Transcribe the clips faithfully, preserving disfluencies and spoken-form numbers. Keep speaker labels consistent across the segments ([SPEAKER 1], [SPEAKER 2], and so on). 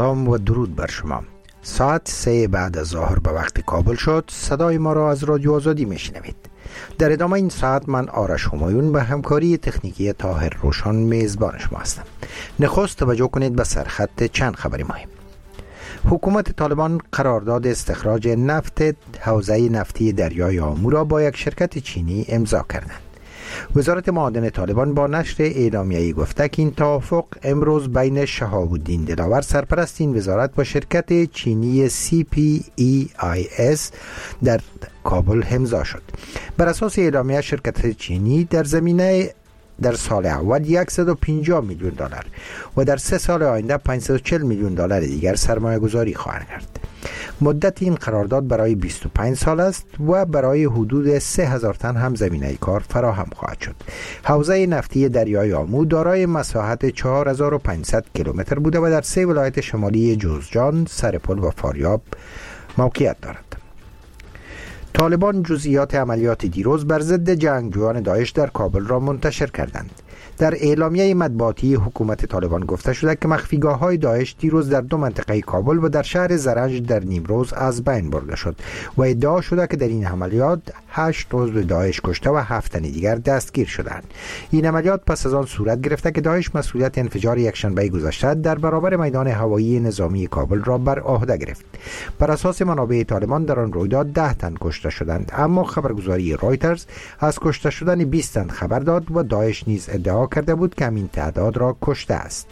[SPEAKER 1] سلام و درود بر شما. ساعت سه بعد از ظهر به وقت کابل شد. صدای ما را از رادیو آزادی میشنوید. در ادامه این ساعت من آرش همایون به همکاری تکنیکی طاهر روشن میزبان شما هستم. نخست توجه کنید به سرخط چند خبری مهم. حکومت طالبان قرارداد استخراج نفت حوزه نفتی دریای آمو را با یک شرکت چینی امضا کردند. وزارت معادن طالبان با نشر اعلامیه‌ای گفته که این توافق امروز بین شهاب الدین دلاور سرپرست این وزارت با شرکت چینی سی پی ای آی اس در کابل امضا شد. بر اساس اعلامیه شرکت چینی در زمینه در سال اول صد و پنجاه میلیون دلار و در سه سال آینده پانصد و چهل میلیون دلار دیگر سرمایه گذاری خواهند کرد. مدت این قرارداد برای بیست و پنج سال است و برای حدود سه هزار تن هم زمینه کار فراهم خواهد شد. حوزه نفتی دریای آمو دارای مساحت چهار هزار و پانصد کیلومتر بوده و در سه ولایت شمالی جوزجان، سرپل و فاریاب موقعیت دارد. طالبان جزئیات عملیات دیروز بر ضد جنگجویان داعش در کابل را منتشر کردند. در اعلامیه مطبوعاتی حکومت طالبان گفته شده که مخفیگاه‌های داعش دیروز در دو منطقه کابل و در شهر زرنج در نیمروز از بین برده شد و ادعا شده که در این عملیات هشت عضو داعش کشته و هفت تن دیگر دستگیر شدند. این عملیات پس از آن صورت گرفته که داعش مسئولیت انفجار یکشنبه گذشته در برابر میدان هوایی نظامی کابل را بر عهده گرفت. بر اساس منابع طالبان در آن رویداد ده تن کشته شدند، اما خبرگزاری رایترز از کشته شدن بیست تن خبر داد و داعش نیز ادعا کرده بود که همین تعداد را کشته است.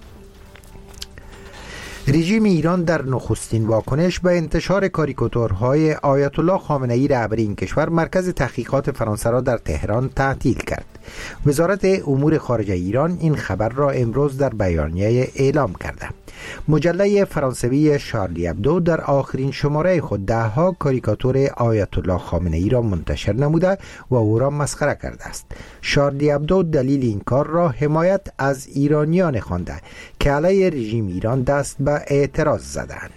[SPEAKER 1] رژیم ایران در نخستین واکنش به انتشار کاریکاتورهای آیت الله خامنه ای رهبر این کشور مرکز تحقیقات فرانسه را در تهران تعطیل کرد. وزارت امور خارجه ایران این خبر را امروز در بیانیه اعلام کرده. مجله فرانسوی شارلی ابدو در آخرین شماره خود ده ها کاریکاتور آیت الله خامنه ای را منتشر نموده و او را مسخره کرده است. شارلی ابدو دلیل این کار را حمایت از ایرانیان خوانده که علیه رژیم ایران دست به اعتراض زدند.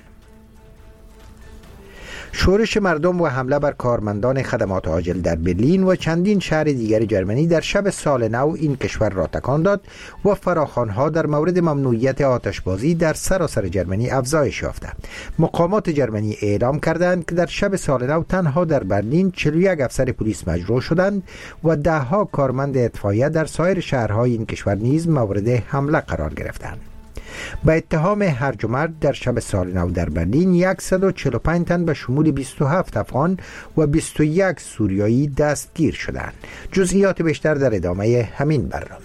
[SPEAKER 1] شورش مردم و حمله بر کارمندان خدمات عاجل در برلین و چندین شهر دیگر جرمنی در شب سال نو این کشور را تکان داد و فراخوان‌ها در مورد ممنوعیت آتشبازی در سراسر جرمنی افزایش یافته. مقامات جرمنی اعلام کردند که در شب سال نو تنها در برلین چهل و یک افسر پلیس مجروح شدند و ده ها کارمند اطفائیه در سایر شهرهای این کشور نیز مورد حمله قرار گرفتند. با اتهام هرج و مرج در شب سال نو در برلین صد و چهل و پنج تن به شمول بیست و هفت افغان و بیست و یک سوریایی دستگیر شدند. جزئیات بیشتر در ادامه همین برنامه.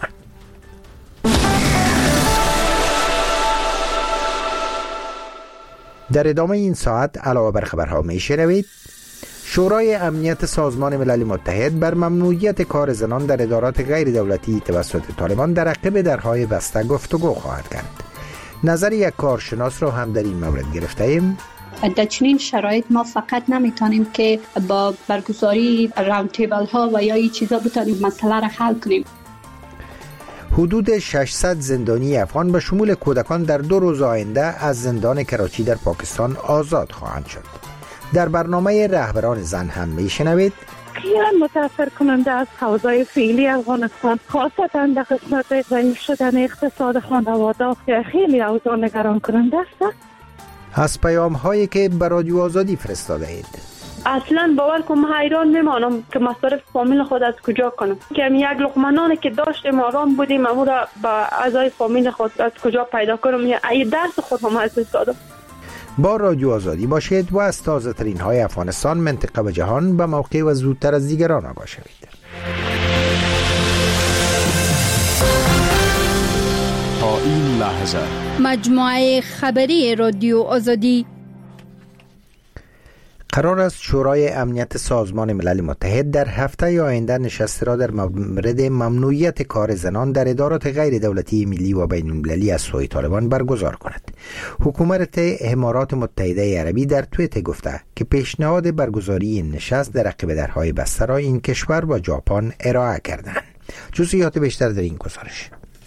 [SPEAKER 1] در ادامه این ساعت علاوه بر خبرها میشنوید: شورای امنیت سازمان ملل متحد بر ممنوعیت کار زنان در ادارات غیر دولتی توسط طالبان در عقب درهای بسته گفتگو خواهد کرد. نظر یک کارشناس را هم در این مورد گرفته ایم.
[SPEAKER 2] در چنین شرایط ما فقط نمیتونیم که با برگزاری راوند تیبل ها و یا این چیزا بتونیم مسئله را حل کنیم.
[SPEAKER 1] حدود ششصد زندانی افغان به شمول کودکان در دو روز آینده از زندان کراچی در پاکستان آزاد خواهند شد. در برنامه رهبران زن هم میشنوید:
[SPEAKER 3] خیلی متاثر کننده از اوضاع فعلی افغانستان، خاصتا در قسمت ضعیف شدن اقتصاد خانواده که خیلی اوضاع نگران کننده است.
[SPEAKER 1] از پیام هایی که به رادیو آزادی فرستاده اید:
[SPEAKER 4] اصلا باور کنم حیران میمانم که مصارف فامیل خود از کجا کنم، که یک لقمه نانی که داشتیم آرام بودیم اما را با اعضای فامیل خود از کجا پیدا کنم، یا ای درس خود هم از دادم.
[SPEAKER 1] با رادیو آزادی باشید و از تازه ترین های افغانستان، منطقه و جهان به موقع و زودتر از دیگران آگاه شوید.
[SPEAKER 5] تا این لحظه
[SPEAKER 6] مجموعه خبری رادیو آزادی.
[SPEAKER 1] قرار است شورای امنیت سازمان ملل متحد در هفته آینده نشستی را در مورد ممنوعیت کار زنان در ادارات غیر دولتی ملی و بین المللی از سوی طالبان برگزار کند. حکومت امارات متحده عربی در توییت گفته که پیشنهاد برگزاری این نشست در عقب درهای بسته را این کشور و ژاپن ارائه کردند. جزئیات بیشتر در این گزارش.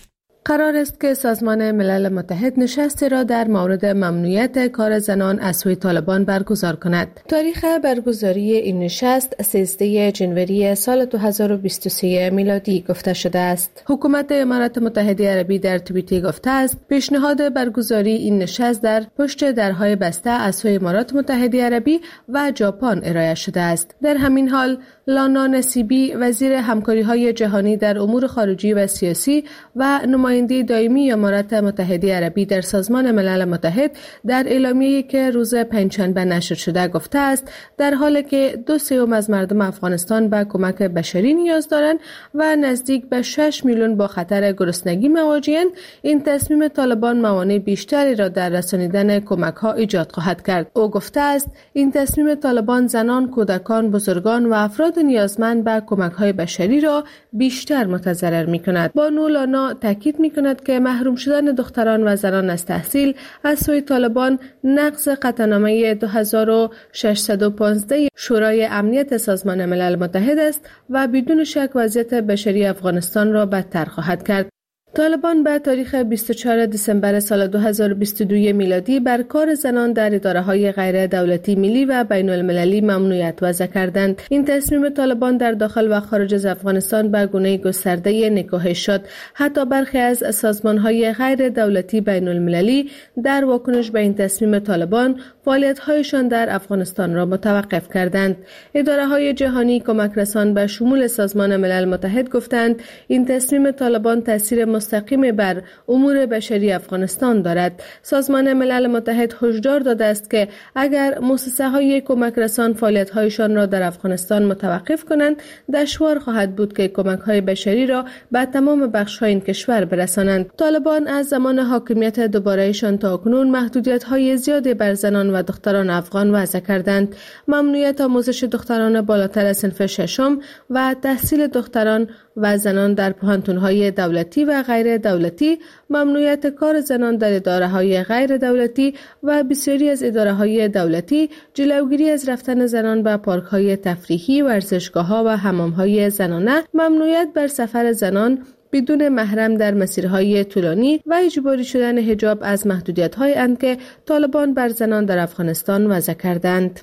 [SPEAKER 7] قرار است که سازمان ملل متحد نشستی را در مورد ممنوعیت کار زنان از سوی طالبان برگزار کند. تاریخ برگزاری این نشست سیزده جنوری سال دو هزار و بیست و سه میلادی گفته شده است. حکومت امارات متحده عربی در توییتی گفته است پیشنهاد برگزاری این نشست در پشت درهای بسته از سوی امارات متحده عربی و ژاپن ارائه شده است. در همین حال لانا نصیبی وزیر همکاری‌های جهانی در امور خارجی و سیاسی و نماینده دائمی امارات متحده عربی در سازمان ملل متحد در اعلامیه‌ای که روز پنجشنبه نشر شده گفته است در حالی که دو سوم از مردم افغانستان به کمک بشری نیاز دارند و نزدیک به شش میلیون با خطر گرسنگی مواجه‌اند، این تصمیم طالبان موانع بیشتری را در رسانیدن کمک‌ها ایجاد خواهد کرد. او گفته است این تصمیم طالبان زنان، کودکان، بزرگان و افراد نیازمند به کمک‌های بشری را بیشتر متضرر می‌کند. بانو لانا تاکید می‌کند که محروم شدن دختران و زنان از تحصیل از سوی طالبان نقض قطعنامه دو هزار و ششصد و پانزده شورای امنیت سازمان ملل متحد است و بدون شک وضعیت بشری افغانستان را بدتر خواهد کرد. طالبان به تاریخ بیست و چهارم دسامبر سال دو هزار و بیست و دو میلادی بر کار زنان در اداره‌های غیر دولتی ملی و بین المللی ممنوعیت وضع کردند. این تصمیم طالبان در داخل و خارج از افغانستان به گونه گسترده نکوهش شد. حتی برخی از سازمان‌های غیر دولتی بین المللی در واکنش به این تصمیم طالبان فعالیت‌هایشان در افغانستان را متوقف کردند. اداره‌های جهانی کمک رسان به شمول سازمان ملل متحد گفتند این تصمیم طالبان تاثیر مستقیم بر امور بشری افغانستان دارد. سازمان ملل متحد هشدار داده است که اگر مؤسسه‌های کمک رسان فعالیت‌هایشان را در افغانستان متوقف کنند، دشوار خواهد بود که کمک‌های بشری را به تمام بخش‌های این کشور برسانند. طالبان از زمان حاکمیت دوباره‌شان تا اکنون محدودیت‌های زیادی بر زنان و دختران افغان وضع کردند. ممنوعیت آموزش دختران بالاتر از صنف ششم و تحصیل دختران و زنان در پوهنتون‌های دولتی و غیر دولتی، ممنوعیت کار زنان در اداره‌های غیر دولتی و بسیاری از اداره‌های دولتی، جلوگیری از رفتن زنان به پارک‌های تفریحی، ورزشگاه‌ها و حمام‌های زنانه، ممنوعیت بر سفر زنان بدون محرم در مسیرهای طولانی و اجباری شدن حجاب از محدودیت‌های اند که طالبان بر زنان در افغانستان وضع کردند.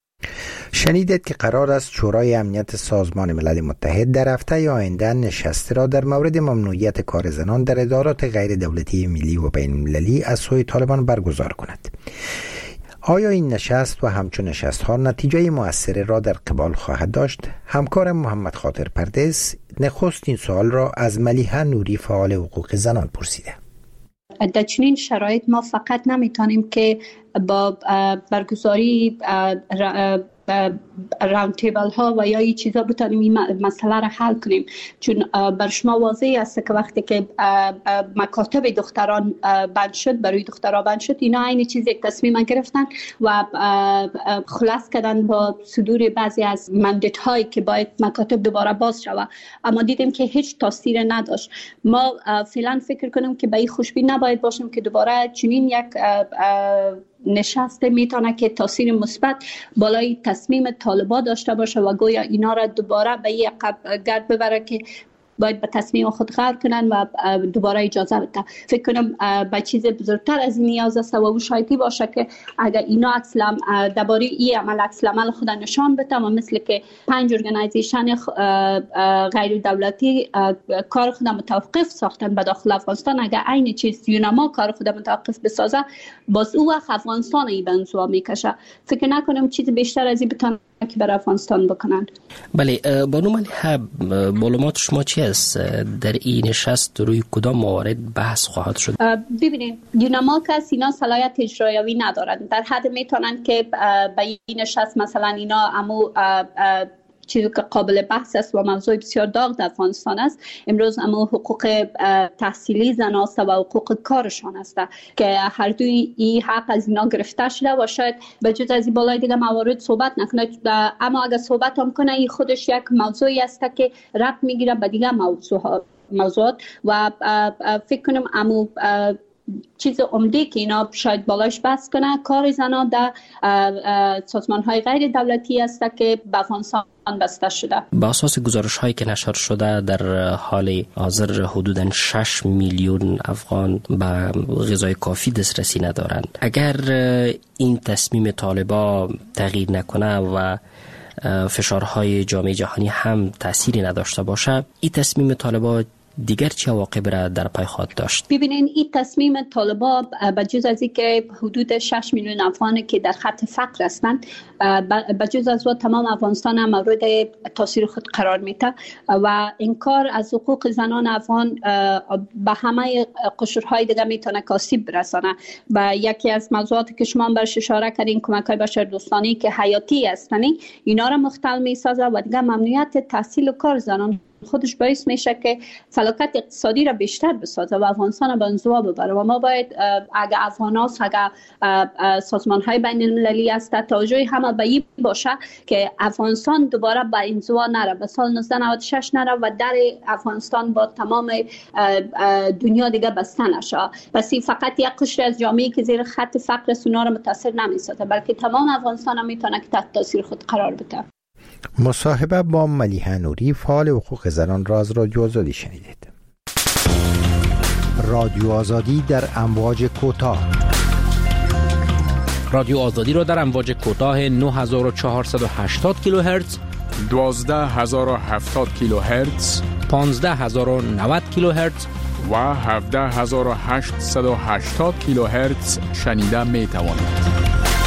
[SPEAKER 1] شنیدید که قرار است شورای امنیت سازمان ملل متحد در هفته آینده نشستی را در مورد ممنوعیت کار زنان در ادارات غیر دولتی ملی و بین المللی از سوی طالبان برگزار کند. آیا این نشست و همچون نشست ها نتیجه مؤثری را در قبال خواهد داشت؟ همکارم محمد خاطر پردیس نخست این سوال را از ملیحه نوری فعال حقوق زنان پرسیده.
[SPEAKER 2] در چنین شرایط ما فقط نمیتونیم که با برگزاری راوند تیبل ها و یا این چیزا بتونیم این مسئله را حل کنیم، چون بر شما واضح است که وقتی که مکاتب دختران بند شد، برای دخترها بند شد، اینا این چیز یک تصمیم گرفتن و خلاص کردن با صدور بعضی از مندت هایی که باید مکاتب دوباره باز شود، اما دیدیم که هیچ تاثیر نداشت. ما فعلا فکر کنیم که به این خوشبین نباید باشیم که دوباره چنین یک نشسته میتونه که تاثیر مثبت بالای تصمیم طالبان داشته باشه و گویا اینا را دوباره به یک گرد ببره که باید به تصمیم خود غور کنن و دوباره اجازه بده. فکر کنم به چیز بزرگتر از این نیاز است و او شایدی باشه که اگر اینا اصلا درباره این عمل عکس العمل خود نشان بده و مثل که پنج ارگانایزیشن غیر دولتی کار خود متوقف ساختن به داخل افغانستان، اگر این چیز یونما کار خود متوقف بسازه، باز او وقت افغانستان ای بنزوا میکشه. فکر نکنم چیز بیشتر از این بتونه که برای افغانستان بکنند.
[SPEAKER 8] بله، بانو ملیحه، معلومات شما چی است؟ در این نشست روی کدام موارد بحث خواهد شد؟
[SPEAKER 2] ببینید، یونما که اینا صلاحیت اجرایی ندارند، در حد میتونن که به این نشست مثلا اینا امو چیزی که قابل بحث است و موضوع بسیار داغ در افغانستان است امروز، اما حقوق تحصیلی زن است و حقوق کارشان است که هر دوی این حق از اینا گرفته شده و شاید به جز از این بالای دیگه موارد صحبت نکنه، اما اگر صحبت هم کنه این خودش یک موضوعی است که ربط میگیره به دیگه موضوع موضوعات و فکر کنم اما چیز عمده که اینا شاید بالاش بحث کنه کار زنان در سازمان‌های غیر دولتی است که به افغانستان بسته شده.
[SPEAKER 8] با اساس گزارش هایی که نشر شده در حال حاضر حدوداً شش میلیون افغان به غذای کافی دسترسی ندارند. اگر این تصمیم طالبا تغییر نکنه و فشارهای جامعه جهانی هم تأثیری نداشته باشه، این تصمیم طالبا دیگر چه عواقب را در پی خواهد داشت؟
[SPEAKER 2] ببینین این تصمیم طالبا بجز از اینکه حدود شش میلیون افغانی که در خط فقر هستند، بجز از و تمام افغانستان هم مورد تاثیر خود قرار میده و این کار از حقوق زنان افغان به همه قشرهای دیگه میتونه آسیب برسانه و یکی از موضوعاتی که شما برش اشاره کردین کمک‌های بشردوستانه که حیاتی هستند اینا را مختل میسازه و دیگه ممنوعیت تحصیل و کار زنان خودش باعث میشه که فلاکت اقتصادی را بیشتر بسازه و افغانستان به انزوا ببره و ما باید اگر افغاناس اگر سازمان های بین المللی است توجه همه به این باشه که افغانستان دوباره به انزوا نره، به سال نوزده نود و شش نره و در افغانستان با تمام دنیا دیگه بسته نشه. پس فقط یک قشر از جامعه که زیر خط فقر سونا را متاثر نمیسازه بلکه تمام افغانستان هم میتونه که تحت تاثیر خود قرار بده.
[SPEAKER 1] مصاحبه با ملیحه نوری فعال حقوق زنان را از رادیو آزادی شنیدید. رادیو آزادی در امواج کوتاه.
[SPEAKER 9] رادیو آزادی را در امواج کوتاه نه هزار و چهارصد و هشتاد کیلوهرتز،
[SPEAKER 5] دوازده هزار و هفتاد کیلوهرتز،
[SPEAKER 9] پانزده هزار و نود کیلوهرتز
[SPEAKER 5] و هفده هزار و هشتصد و هشتاد کیلوهرتز شنیده می توانید.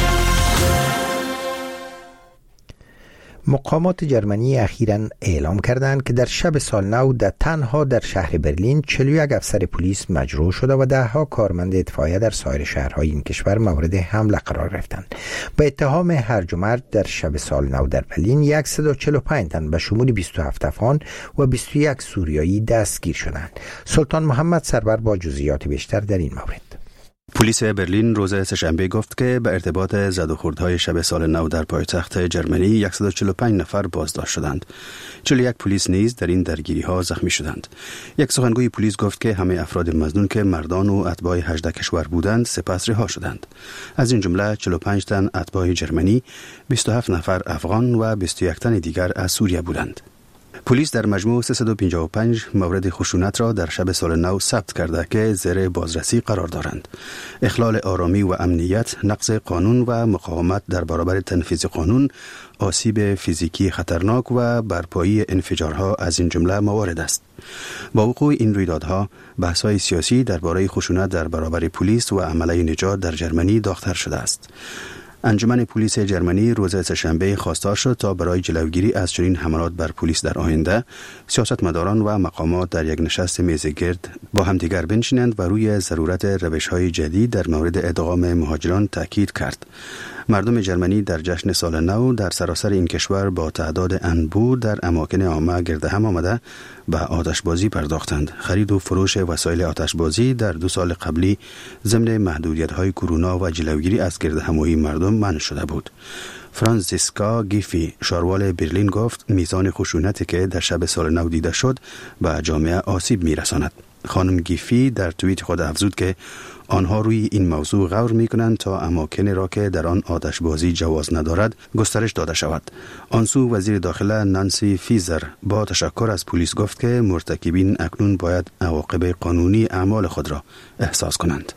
[SPEAKER 1] مقامات جرمنی اخیراً اعلام کردند که در شب سال نو در تنها در شهر برلین چهل و یک افسر پلیس مجروح شده و ده ها کارمند اطفائیه در سایر شهرهای این کشور مورد حمله قرار گرفتند. به اتهام هرج و مرج در شب سال نو در برلین صد و چهل و پنج تن به شمول بیست و هفت افغان و بیست و یک سوریایی دستگیر شدند. سلطان محمد سرور با جزئیات بیشتر در این مورد.
[SPEAKER 10] پلیس برلین روز سه‌شنبه گفت که به ارتباط زد و خوردهای شب سال نو در پایتخت جرمنی صد و چهل و پنج نفر بازداشت شدند. چهل و یک پلیس نیز در این درگیری ها زخمی شدند. یک سخنگوی پلیس گفت که همه افراد مظنون که مردان و اتباع هجده کشور بودند سپس رها شدند. از این جمله چهل و پنج تن اتباع جرمنی، بیست و هفت نفر افغان و بیست و یک تن دیگر از سوریه بودند. پلیس در مجموع سیصد و پنجاه و پنج مورد خشونت را در شب سال نو ثبت کرده که زیر بازرسی قرار دارند. اخلال آرامی و امنیت، نقض قانون و مقاومت در برابر تنفیذ قانون، آسیب فیزیکی خطرناک و برپایی انفجارها از این جمله موارد است. با وقوع این رویدادها، بحث‌های سیاسی درباره خشونت در برابر پلیس و عمله نجات در جرمنی داغ‌تر شده است. انجمن پلیس جرمنی روز سه‌شنبه خواستار شد تا برای جلوگیری از چنین حملات بر پلیس در آینده سیاستمداران و مقامات در یک نشست میز گرد با همدیگر بنشینند و روی ضرورت روش‌های جدید در مورد ادغام مهاجران تاکید کرد. مردم جرمنی در جشن سال نو در سراسر این کشور با تعداد انبوه در اماکن عامه گرد هم آمده به آتشبازی پرداختند. خرید و فروش وسایل آتشبازی در دو سال قبلی ضمن محدودیت‌های کرونا و جلوگیری از گرد همایی مردم منع شده بود. فرانسیسکا گیفی شاروال برلین گفت میزان خشونتی که در شب سال نو دیده شد به جامعه آسیب میرساند. خانم گیفی در توییت خود افزود که آنها روی این موضوع غور می‌کنند تا اماکن را که در آن آتشبازی جواز ندارد گسترش داده شود. آنسو وزیر داخله نانسی فیزر با تشکر از پلیس گفت که مرتکبین اکنون باید عواقب قانونی اعمال خود را احساس کنند.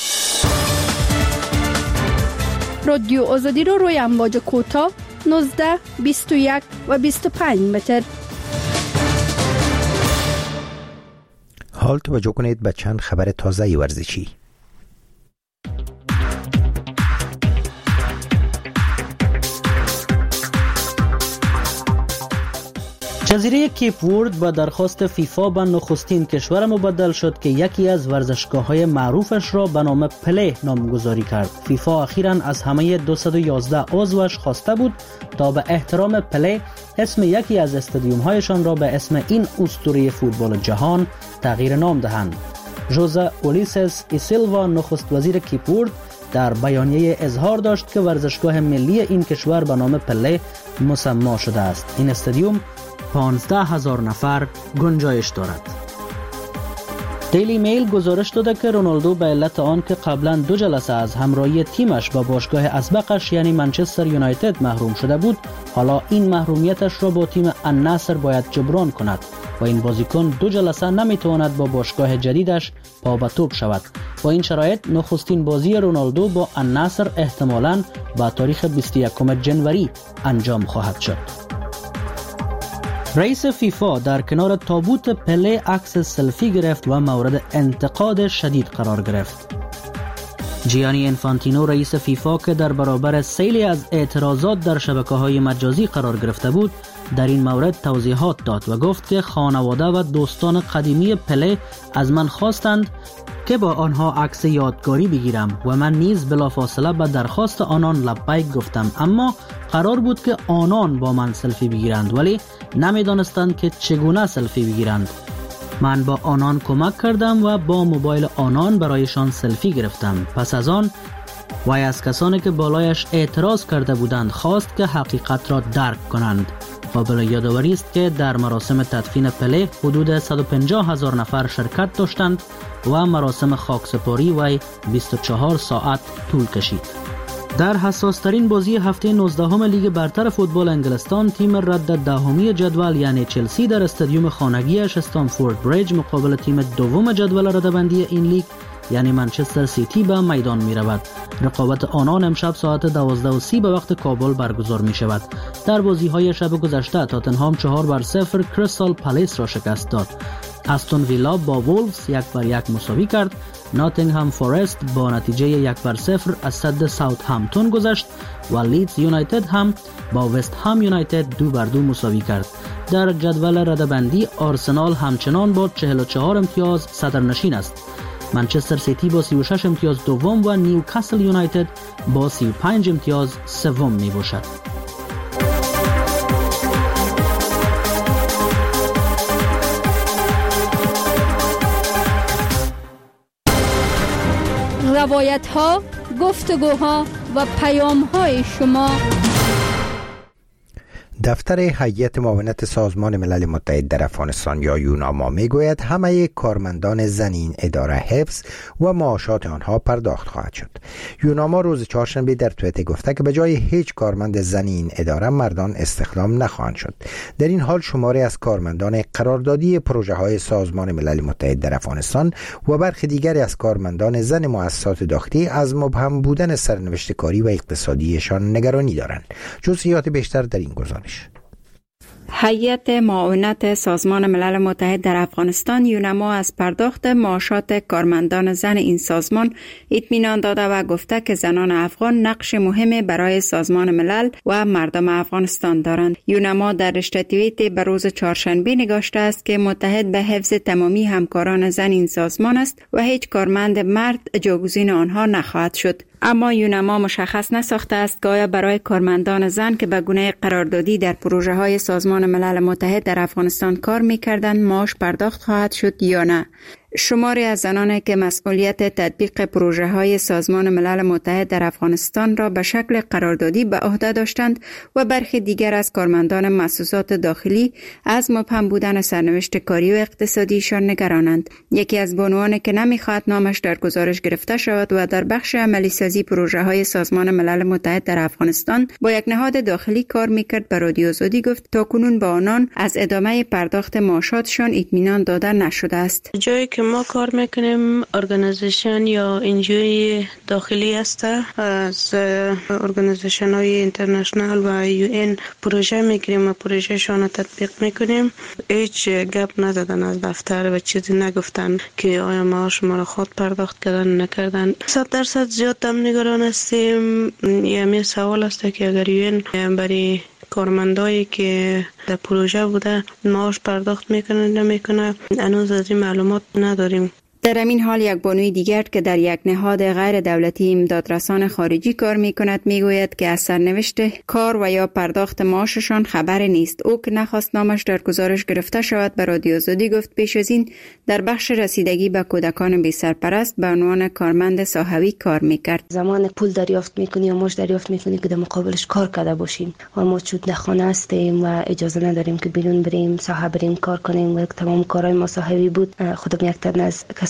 [SPEAKER 6] رادیو آزادی رو روی امواج کوتاه نوزده، بیست و یک و بیست و پنج متر.
[SPEAKER 1] حال توجه کنید به چند خبر تازه ورزشی.
[SPEAKER 11] جزیره کیپ ورد با درخواست فیفا به نخستین کشور مبدل شد که یکی از ورزشگاه‌های معروفش را به نام پله نامگذاری کرد. فیفا اخیراً از همه دویست و یازده عضوش خواسته بود تا به احترام پله اسم یکی از استادیوم‌هایشان را به اسم این اسطوره فوتبال جهان تغییر نام دهند. ژوزه اولیسس ای سیلوا نخست وزیر کیپ ورد در بیانیه اظهار داشت که ورزشگاه ملی این کشور به نام پله مسما شده است. این استادیوم پانزده هزار نفر گنجایش دارد. دیلی میل گزارش داده که رونالدو به علت آن که قبلا دو جلسه از همراهی تیمش با باشگاه اسبقش یعنی منچستر یونایتد محروم شده بود، حالا این محرومیتش را با تیم النصر باید جبران کند و این بازیکن دو جلسه نمیتواند با باشگاه جدیدش پا به توپ شود. با این شرایط نخستین بازی رونالدو با النصر احتمالاً با تاریخ بیست و یکم جنوری انجام خواهد شد. رئیس فیفا در کنار تابوت پله عکس سلفی گرفت و مورد انتقاد شدید قرار گرفت. جیانی انفانتینو رئیس فیفا که در برابر سیلی از اعتراضات در شبکه‌های مجازی قرار گرفته بود، در این مورد توضیحات داد و گفت که خانواده و دوستان قدیمی پله از من خواستند که با آنها عکس یادگاری بگیرم و من نیز بلافاصله به درخواست آنان لبیک گفتم، اما قرار بود که آنان با من سلفی بگیرند ولی نمیدانستند که چگونه سلفی بگیرند. من با آنان کمک کردم و با موبایل آنان برایشان سلفی گرفتم. پس از آن وی از کسانی که بالایش اعتراض کرده بودند خواست که حقیقت را درک کنند. قابل یادآوری است که در مراسم تدفین پله حدود صد و پنجاه هزار نفر شرکت داشتند و مراسم خاکسپاری وی بیست و چهار ساعت طول کشید. در حساسترین بازی هفته نوزدهم لیگ برتر فوتبال انگلستان، تیم رد دهمی جدول یعنی چلسی در استادیوم خانگیش استنفورد بریج مقابل تیم دوم جدول رده‌بندی این لیگ یعنی منچستر سیتی به میدان می رود. رقابت آنان امشب ساعت دوازده و سی به وقت کابل برگزار می شود. در بازی های شب گذشته تاتنهام چهار بر صفر کریستال پالیس را شکست داد. استون ویلا با وولفز یک بر یک مساوی کرد. ناتینگهام فورست با نتیجه یک بر صفر از صد ساوثهامپتون گذشت و لیدز یونایتد هم با وست هام یونایتد دو بر دو مساوی کرد. در جدول رده‌بندی آرسنال همچنان با چهل و چهار امتیاز صدرنشین است. منچستر سیتی با سی و شش امتیاز دوم و نیوکاسل یونایتد با سی و پنج امتیاز سوم می باشد.
[SPEAKER 6] روایت ها، گفتگوها و پیام های شما.
[SPEAKER 1] دفتر هیئت معاونت سازمان ملل متحد در افغانستان یا یوناما میگوید همه کارمندان زن این اداره حفظ و معاشات آنها پرداخت خواهد شد. یوناما روز چهارشنبه در توییتر گفته که به جای هیچ کارمند زن این اداره مردان استخدام نخواهند شد. در این حال شماری از کارمندان قراردادی پروژه های سازمان ملل متحد در افغانستان و برخی دیگری از کارمندان زن مؤسسات داخلی از مبهم بودن سرنوشت کاری و اقتصادیشان نگرانی دارند. جزئیات بیشتر در این گزارش.
[SPEAKER 12] هیئت معاونت سازمان ملل متحد در افغانستان یوناما از پرداخت معاشات کارمندان زن این سازمان اطمینان داده و گفته که زنان افغان نقش مهمی برای سازمان ملل و مردم افغانستان دارند. یوناما در رشته توییت به روز چهارشنبه نگاشته است که متحد به حفظ تمامی همکاران زن این سازمان است و هیچ کارمند مرد جاگزین آنها نخواهد شد. اما یوناما مشخص نساخته است که آیا برای کارمندان زن که به گونه قراردادی در پروژه های سازمان ملل متحد در افغانستان کار می‌کردند معاش پرداخت خواهد شد یا نه. شماری از زنانی که مسئولیت تطبیق پروژه های سازمان ملل متحد در افغانستان را به شکل قراردادی به عهده داشتند و برخی دیگر از کارمندان مؤسسات داخلی از مبهم بودن سرنوشت کاری و اقتصادیشان نگرانند. یکی از بانوانی که نمیخواهد نامش در گزارش گرفته شود و در بخش عملی سازی پروژه های سازمان ملل متحد در افغانستان با یک نهاد داخلی کار میکرد به رادیو آزادی گفت تاکنون با آنان از ادامه پرداخت معاشاتشان اطمینان داده نشده است.
[SPEAKER 4] جایی که ما کار میکنیم ارگانیزیشن یا انجوی داخلی است، از ارگانیزیشن های اینترنشنال و یو این پروژه میگیریم و پروژه شان تطبیق میکنیم. هیچ گپ نزدن از دفتر و چیزی نگفتن که آیا ما شما خود پرداخت کردن نکردن. صد درصد زیاد هم نگران هستیم. یه سوال است که اگر یو این برای کارمندایی که در پروژه بوده معاش پرداخت میکنه نمیکنه، هنوز از این معلومات نداریم.
[SPEAKER 12] در همین حال یک بانوی دیگر که در یک نهاد غیر دولتی امدادرسان خارجی کار می کند می گوید که از سرنوشت کار و یا پرداخت معاششان خبر نیست. او که نخواست نامش در گزارش گرفته شود به رادیو آزادی گفت پیش از این در بخش رسیدگی به کودکان بی سرپرست به عنوان کارمند ساحوی کار می کرد.
[SPEAKER 13] زمان پول دریافت میکنی یا معاش دریافت میکنی که در مقابلش کار کرده باشیم و ما چود خانه هستیم و اجازه نداریم که بیرون بریم ساحه بریم کار کنیم و تمام کارهای ما ساحوی بود. خودم یک تن از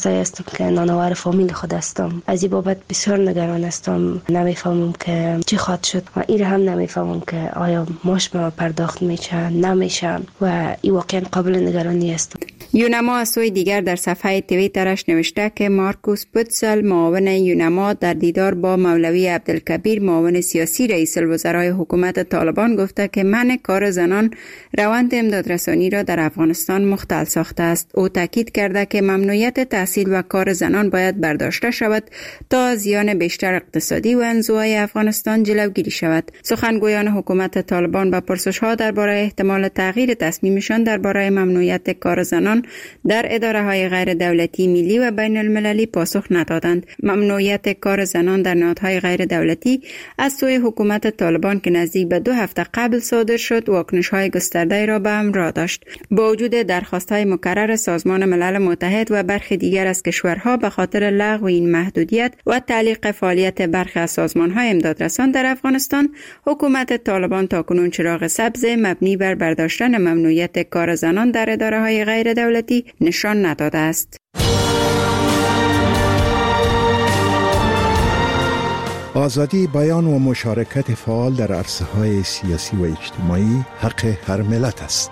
[SPEAKER 13] کسایی هستم که نانآور فامیل خود هستم. از این بابت بسیار نگران هستم. نمیفهمم که چی خواهد شد و این هم نمیفهمم که آیا ماش به ما پرداخت میشه نمیشه و این واقعا قابل نگرانی است.
[SPEAKER 12] یونما از سوی دیگر در صفحه توییترش نوشته که مارکوس پوتسل معاون یونما در دیدار با مولوی عبدالکبیر معاون سیاسی رئیس الوزرای حکومت طالبان گفته که منع کار زنان روند امدادرسانی را در افغانستان مختل ساخته است. او تاکید کرده که ممنوعیت تحصیل و کار زنان باید برداشته شود تا زیان بیشتر اقتصادی و انزوای افغانستان جلوگیری شود. سخنگویان حکومت طالبان به پرسش‌ها درباره احتمال تغییر تصمیمشان درباره ممنوعیت کار زنان در اداره‌های غیر دولتی ملی و بین المللی پاسخ ندادند. ممنوعیت کار زنان در نهادهای غیر دولتی از سوی حکومت طالبان که نزدیک به دو هفته قبل صادر شد واکنش‌های گسترده را به همراه داشت. با وجود درخواست‌های مکرر سازمان ملل متحد و برخی دیگر از کشورها به خاطر لغو این محدودیت و تعلیق فعالیت برخی از سازمان‌های امدادرسان در افغانستان، حکومت طالبان تاکنون چراغ سبز مبنی بر برداشتن ممنوعیت کار زنان در اداره‌های غیر دولتی نشان نداده است.
[SPEAKER 14] آزادی بیان و مشارکت فعال در عرصه‌های سیاسی و اجتماعی حق هر ملت است.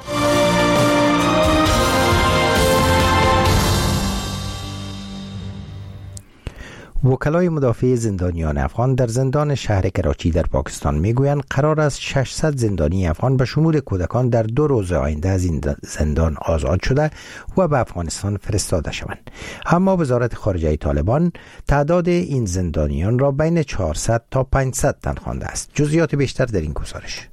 [SPEAKER 1] وکلای مدافع زندانیان افغان در زندان شهر کراچی در پاکستان میگویند قرار است ششصد زندانی افغان به شمول کودکان در دو روز آینده از این زندان آزاد شده و به افغانستان فرستاده شوند. اما وزارت خارجه طالبان تعداد این زندانیان را بین چهارصد تا پانصد تن خوانده است. جزئیات بیشتر در این گزارش.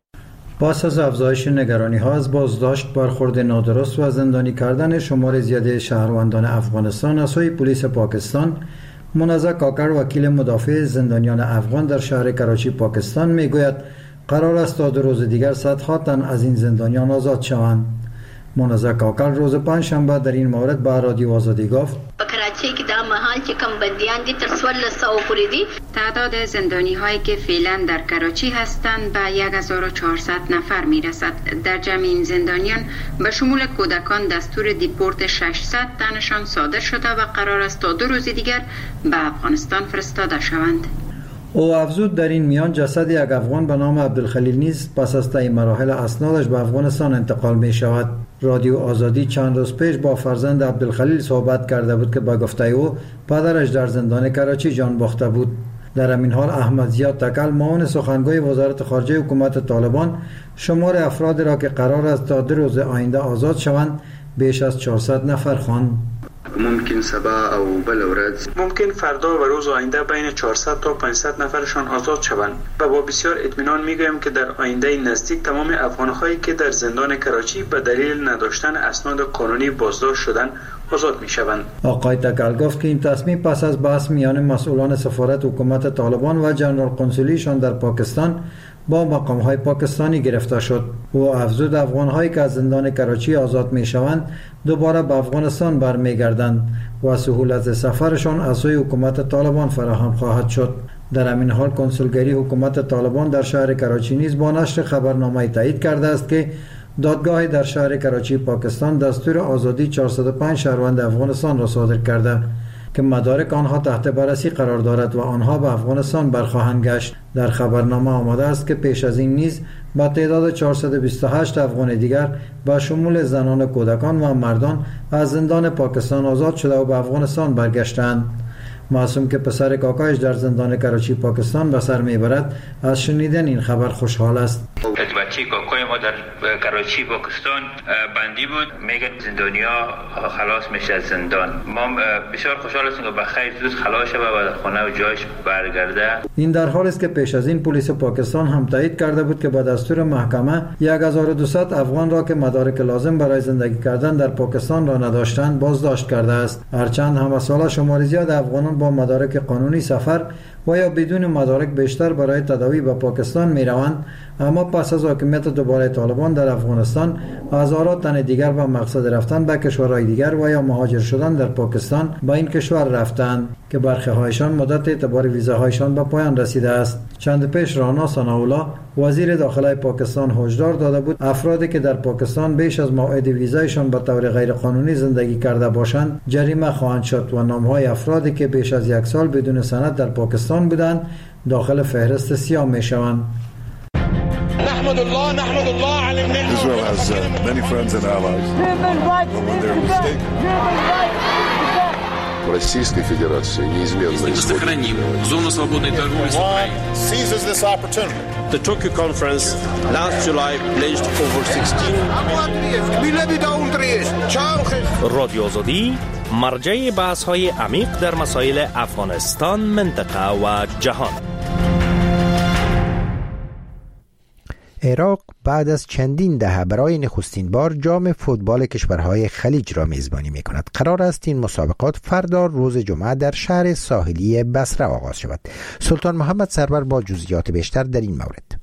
[SPEAKER 15] پس از افزایش نگرانی ها از بازداشت، برخورد نادرست و زندانی کردن شمار زیادی شهروندان افغانستان از سوی پلیس پاکستان، منزه کاکر وکیل مدافع زندانیان افغان در شهر کراچی پاکستان میگوید قرار است تا دو روز دیگر صدها تن از این زندانیان آزاد شوند. منزه کاکر روز پنجشنبه در این مورد به رادیو آزادی گفت
[SPEAKER 16] کراچی که در محل که کم بندیان دی تر سوال سو پوری دی
[SPEAKER 12] تعداد زندانی هایی که فعلا در کراچی هستند به یک هزار و چهارصد نفر می رسد. در جمع این زندانیان به شمول کودکان دستور دیپورت ششصد تنشان صادر شده و قرار است تا دو روز دیگر به افغانستان فرستاده شوند.
[SPEAKER 15] او افزود در این میان جسد یک افغان به نام عبدالخلیل نیز پس از طی مراحل اسنادش به افغانستان انتقال می شود. رادیو آزادی چند روز پیش با فرزند عبدالخلیل صحبت کرده بود که با گفته او پدرش در زندان کراچی جان باخته بود. در همین حال احمد زیاد تکل معاون سخنگوی وزارت خارجه حکومت طالبان شمار افراد را که قرار است تا دو روز آینده آزاد شوند بیش از چهارصد نفر خواند.
[SPEAKER 17] ممکن سبا او بل ورځ ممکن فردا و روز آینده بین چهارصد تا پانصد نفرشان آزاد شوند و با بسیار اطمینان میگویم که در آینده نزدیک تمام افغان‌هایی که در زندان کراچی به دلیل نداشتن اسناد قانونی بازداشت شدند آزاد میشوند.
[SPEAKER 15] آقای تکل گفت که این تصمیم پس از بحث میان مسئولان سفارت حکومت طالبان و جنرال قنسولیشان در پاکستان با مقام‌های پاکستانی گرفته شد. او افزود افغان‌هایی که از زندان کراچی آزاد می‌شوند دوباره به افغانستان برمیگردند و سهولت سفرشان از سوی حکومت طالبان فراهم خواهد شد. در همین حال کنسولگری حکومت طالبان در شهر کراچی نیز با نشر خبرنامه تایید کرده است که دادگاه در شهر کراچی پاکستان دستور آزادی چهارصد و پنج شهروند افغانستان را صادر کرده که مدارک آنها تحت بررسی قرار دارد و آنها به افغانستان برخواهند گشت. در خبرنامه آمده است که پیش از این نیز با تعداد چهارصد و بیست و هشت افغان دیگر با شمول زنان و کودکان و مردان از زندان پاکستان آزاد شده و به افغانستان برگشتند. معصوم که پسر کاکایش در زندان کراچی پاکستان به سر میبرد از شنیدن این خبر خوشحال است.
[SPEAKER 18] بچه کاکای ما در کراچی پاکستان بندی بود، میگن زندانیا خلاص میشه از زندان. ما بسیار خوشحال هستیم که بخیر زود خلاص شه و به خانه و جایش برگرده.
[SPEAKER 15] این در حالی است که پیش از این پلیس پاکستان هم تایید کرده بود که با دستور محکمه یک هزار و دویست افغان را که مدارک لازم برای زندگی کردن در پاکستان را نداشتند بازداشت کرده است. هرچند هم از سال شمار زیاد افغانان با مدارک قانونی سفر و یا بدون مدارک بیشتر برای تداوی به پاکستان می روند، اما پس از حاکمیت دوباره طالبان در افغانستان هزارات تن دیگر با مقصد رفتن به کشورهای دیگر و یا مهاجر شدن در پاکستان با این کشور رفتند که برخی هایشان مدت اعتبار ویزاهایشان به پایان رسیده است. چند پیش رانا ثناءالله وزیر داخله پاکستان هشدار داده بود افرادی که در پاکستان بیش از موعد ویزایشان به طور غیرقانونی زندگی کرده باشند جریمه خواهند شد و نامهای افرادی که بیش از یک سال بدون سند در پاکستان بودند داخل فهرست سیاه می شوند.
[SPEAKER 19] نحمد الله نحمد الله على النعمة. Israel has uh, many friends and allies. But when they're mistaken. Российской Федерации неизменно
[SPEAKER 20] сохраним зону свободной торговли с Украиной.
[SPEAKER 19] Seizes this opportunity.
[SPEAKER 21] The Tokyo conference last July pledged over sixteen.
[SPEAKER 22] رادیو آزادی مرجع بحث‌های عمیق در مسائل افغانستان، منطقه و جهان.
[SPEAKER 1] عراق بعد از چندین دهه برای نخستین بار جام فوتبال کشورهای خلیج را میزبانی می کند. قرار است این مسابقات فردا روز جمعه در شهر ساحلی بصره آغاز شود. سلطان محمد سرور با جزئیات بیشتر در این مورد.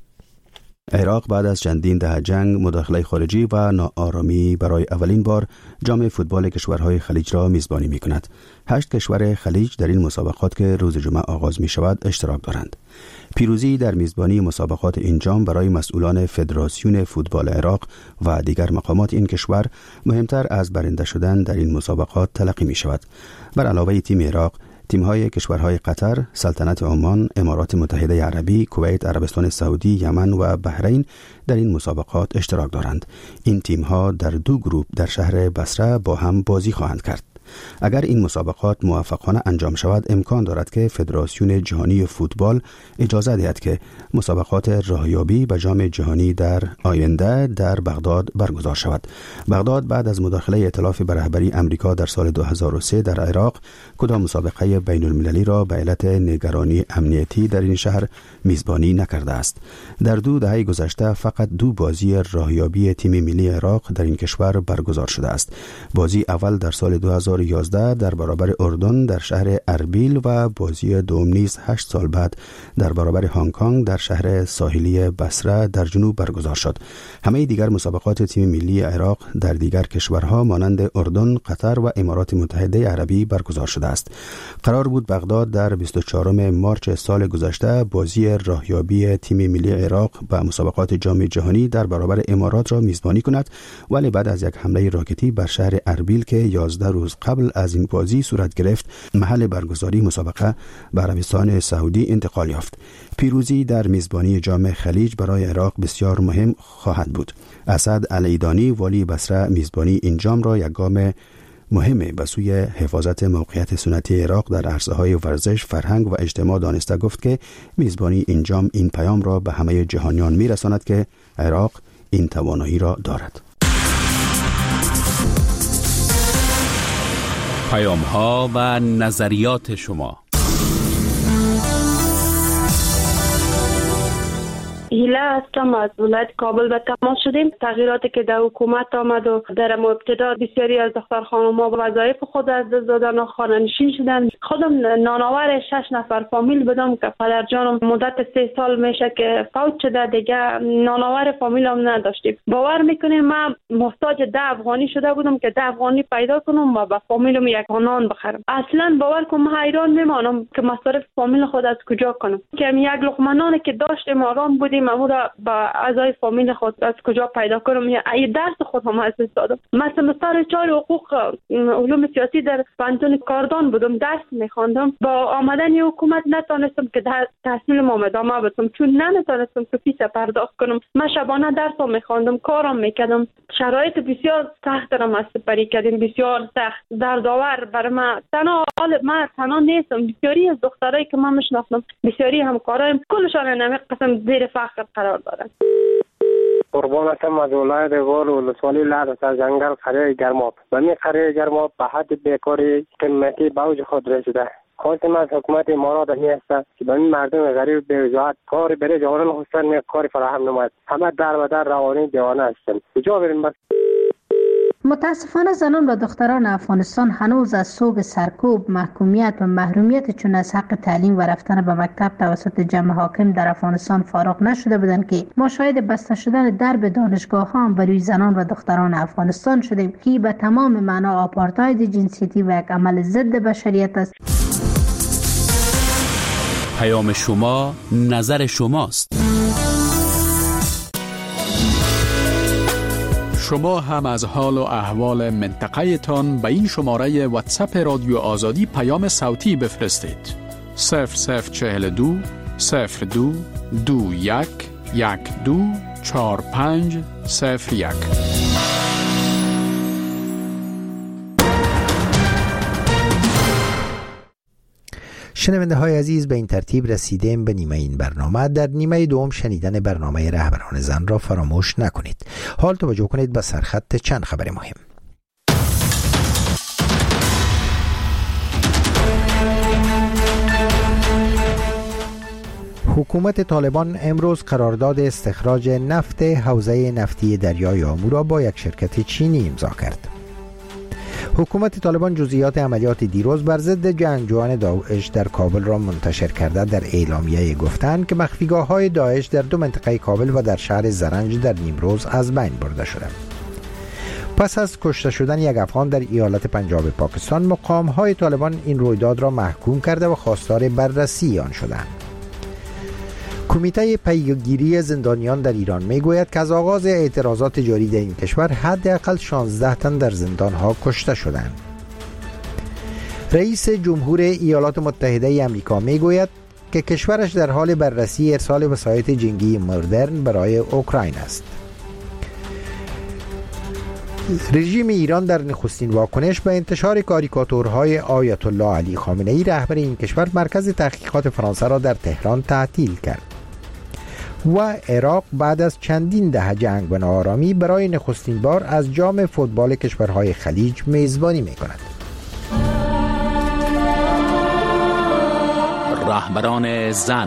[SPEAKER 10] عراق بعد از چندین دهه جنگ، مداخله خارجی و ناآرامی برای اولین بار جام فوتبال کشورهای خلیج را میزبانی می کند. هشت کشور خلیج در این مسابقات که روز جمعه آغاز می شود اشتراک دارند. پیروزی در میزبانی مسابقات این جام برای مسئولان فدراسیون فوتبال عراق و دیگر مقامات این کشور مهمتر از برنده شدن در این مسابقات تلقی می شود. بر علاوه تیم عراق، تیم‌های کشورهای قطر، سلطنت عمان، امارات متحده عربی، کویت، عربستان سعودی، یمن و بحرین در این مسابقات اشتراک دارند. این تیم‌ها در دو گروه در شهر بصره با هم بازی خواهند کرد. اگر این مسابقات موفقانه انجام شود امکان دارد که فدراسیون جهانی فوتبال اجازه دهد که مسابقات راهیابی به جام جهانی در آینده در بغداد برگزار شود. بغداد بعد از مداخله ائتلاف به رهبری امریکا در سال دو هزار و سه در عراق کدام مسابقه بین المللی را به علت نگرانی امنیتی در این شهر میزبانی نکرده است. در دو دهه گذشته فقط دو بازی راهیابی تیم ملی عراق در این کشور برگزار شده است. بازی اول در سال دو هزار و یازده در برابر اردن در شهر اربیل و بازی دوم نیز هشت سال بعد در برابر هنگ کنگ در شهر ساحلی بصره در جنوب برگزار شد. همه دیگر مسابقات تیم ملی عراق در دیگر کشورها مانند اردن، قطر و امارات متحده عربی برگزار شده است. قرار بود بغداد در بیست و چهارم مارس سال گذشته بازی راهیابی تیم ملی عراق به مسابقات جام جهانی در برابر امارات را میزبانی کند، ولی بعد از یک حمله راکتی بر شهر اربیل که یازده روز قبل از این بازی صورت گرفت، محل برگزاری مسابقه به عربستان سعودی انتقال یافت. پیروزی در میزبانی جام خلیج برای عراق بسیار مهم خواهد بود. اسد العیدانی والی بصره میزبانی این جام را یک گام مهمه به سوی حفاظت موقعیت سنتی عراق در عرصه‌های ورزش، فرهنگ و اجتماع دانسته گفت که میزبانی این جام این پیام را به همه جهانیان میرساند که عراق این توانایی را دارد.
[SPEAKER 9] پیام ها و نظریات شما.
[SPEAKER 4] هیله هستم، از ولایت کابل به تماس شدیم. تغییراتی که در حکومت آمد و در ابتدا بسیاری از دختر خانم‌ها وظایف خود از دست دادن و خانه‌نشین شدن. خودم نانآور شش نفر فامیل بودم که پدر جانم مدت سه سال میشه که فوت شده، دیگه نانآور فامیلم نداشتیم. باور میکنیم من محتاج ده افغانی شده بودم که ده افغانی پیدا کنم و به فامیلم یک نان بخرم. اصلا باور کنم حیران میمانم که مصارف فامیل خود از کجا کنم، که یک لقمه نانی که داشتیم آرام بودیم امورا با اعضای فامیل خود از کجا پیدا کنم. یا ای درس خود هم از دست دادم. مثلا مستر چهار حقوق علوم سیاسی در پانتون کاردان بودم، درس میخواندم. با آمدن حکومت نتونستم که تحصیل ما ادامه بدم، چون نمیتونستم که فیس پرداخت کنم. من شبانه درس میخواندم، کارم میکردم. شرایط بسیار سخت را ما سپری کردیم، بسیار سخت دردآور برای من. تنها حال من تنها نیستم، بسیاری از دخترایی که من میشناسم، بسیاری همکارایم، کلشان نمی قسم زیر فقر قرار دارن.
[SPEAKER 23] قربانتم از ولایت غور و ولسوالی لرز از جنگل قریه گرماب. و می قریه گرماب به حد بیکاری قیمتی به اوج خود رسیده. خواستم از حکومت امارات می است که به این مردم غریب به وجاهت کاری برای جوانان خودشان می کاری فراهم نماید. همه در و در روانی دیوانه هستند. کجا بریم بس؟
[SPEAKER 3] متاسفانه زنان و دختران افغانستان هنوز از سوگ سرکوب، محکومیت و محرومیت چون از حق تعلیم و رفتن به مکتب توسط جمع حاکم در افغانستان فارغ نشده بودند که ما شاهد بسته شدن درب دانشگاه ها بر روی زنان و دختران افغانستان شدیم که به تمام معنا آپارتاید جنسیتی و یک عمل ضد بشریت است.
[SPEAKER 7] پیام شما، نظر شماست.
[SPEAKER 5] شما هم از حال و احوال منطقه تان به این شماره واتساپ رادیو آزادی پیام صوتی بفرستید. صفر صفر چهل دو صفر دو دو یک یک دو چهار پنج صفر یک.
[SPEAKER 1] شنونده های عزیز، به این ترتیب رسیدیم به نیمه این برنامه. در نیمه دوم شنیدن برنامه رهبران زن را فراموش نکنید. حال توجه کنید به سرخط چند خبر مهم. حکومت طالبان امروز قرارداد استخراج نفت حوزه نفتی دریای آمو را با یک شرکت چینی امضا کرد. حکومت طالبان جزئیات عملیات دیروز بر ضد جنگجویان داعش در کابل را منتشر کرده. در اعلامیه گفتند که مخفیگاه‌های داعش در دو منطقه کابل و در شهر زرنج در نیمروز از بین برده شدند. پس از کشته شدن یک افغان در ایالت پنجاب پاکستان، مقام‌های طالبان این رویداد را محکوم کرده و خواستار بررسی آن شدند. کمیته پیگیری زندانیان در ایران میگوید که از آغاز اعتراضات جاری در این کشور حداقل شانزده تن در زندانها کشته شدند. رئیس جمهور ایالات متحده آمریکا میگوید که کشورش در حال بررسی ارسال وسایط جنگی مدرن برای اوکراین است. رژیم ایران در نخستین واکنش به انتشار کاریکاتورهای آیت الله علی خامنه ای رهبر این کشور، مرکز تحقیقات فرانسه را در تهران تعطیل کرد و عراق بعد از چندین دهه جنگ و ناآرامی برای نخستین بار از جام فوتبال کشورهای خلیج میزبانی می‌کند.
[SPEAKER 7] رهبران زن.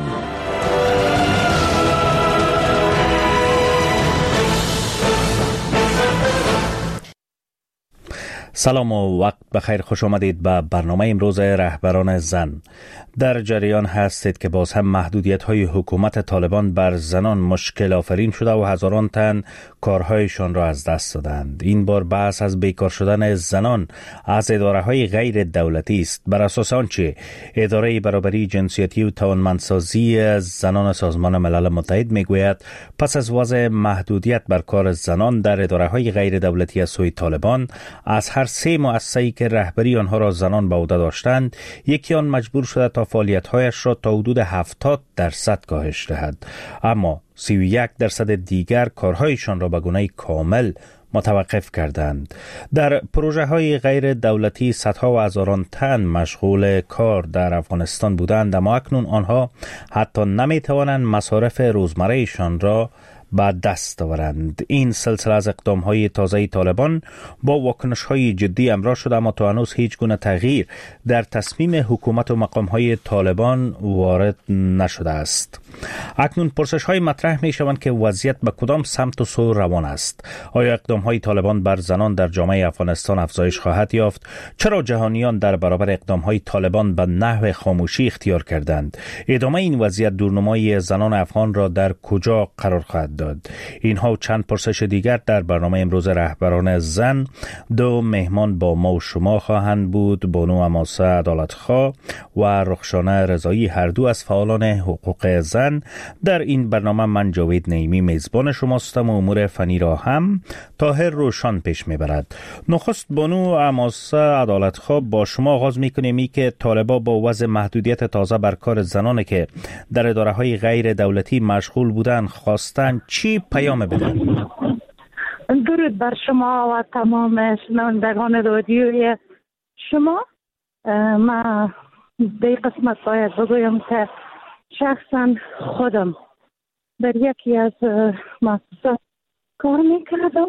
[SPEAKER 22] سلام و وقت بخیر، خوش آمدید به برنامه امروز رهبران زن. در جریان هستید که باز هم محدودیت های حکومت طالبان بر زنان مشکل آفرین شده و هزاران تن کارهایشان را از دست دادند. این بار بحث از بیکار شدن زنان از اداره های غیر دولتی است. بر اساس آنچه اداره برابری جنسیتی و توانمندسازی زنان سازمان ملل متحد میگوید، پس از وضع محدودیت بر کار زنان در اداره های غیر دولتی از سوی طالبان، از هر سه مؤسسه‌ای که رهبری آنها را زنان به عهده داشتند، یکی آن مجبور شده تا فعالیت‌هایش را تا حدود هفتاد درصد کاهش دهد، اما سی و یک درصد دیگر کارهایشان را به گونه کامل متوقف کردند. در پروژه های غیر دولتی صدها و هزاران تن مشغول کار در افغانستان بودند، اما اکنون آنها حتی نمی توانند مصارف روزمرهشان را به دست آورند. این سلسله از اقدام‌های تازه طالبان با واکنش‌های جدی همراه شده، اما تا هنوز هیچ گونه تغییر در تصمیم حکومت و مقام‌های طالبان وارد نشده است. اکنون پرسش‌های مطرح می‌شوند که وضعیت به کدام سمت و سو روان است. آیا اقدام‌های طالبان بر زنان در جامعه افغانستان افزایش خواهد یافت؟ چرا جهانیان در برابر اقدام‌های طالبان به نحو خاموشی اختیار کردند؟ ادامه این وضعیت دورنمای زنان افغان را در کجا قرار خواهد داد؟ اینها و چند پرسش دیگر در برنامه امروز رهبران زن. دو مهمان با ما و شما خواهند بود: بانو اماسه عدالتخواه و رخشانه رضایی، هر دو از فعالان حقوق زن. در این برنامه من جاوید نعیمی میزبان شماستم و امور فنی را هم طاهر روشان پیش میبرد. نخست بانو اماسه عدالتخواه، با شما آغاز میکنیم. ای که طالبا با وضع محدودیت تازه بر کار زنانه که در اداره های غیر دولتی مشغول بودن خواستن چی پیام بدن؟
[SPEAKER 4] درود بر شما و تمام شنوندگان رادیوی شما. من به قسمت باید بگویم که شخصا خودم در یکی از مؤسسات کار میکردم.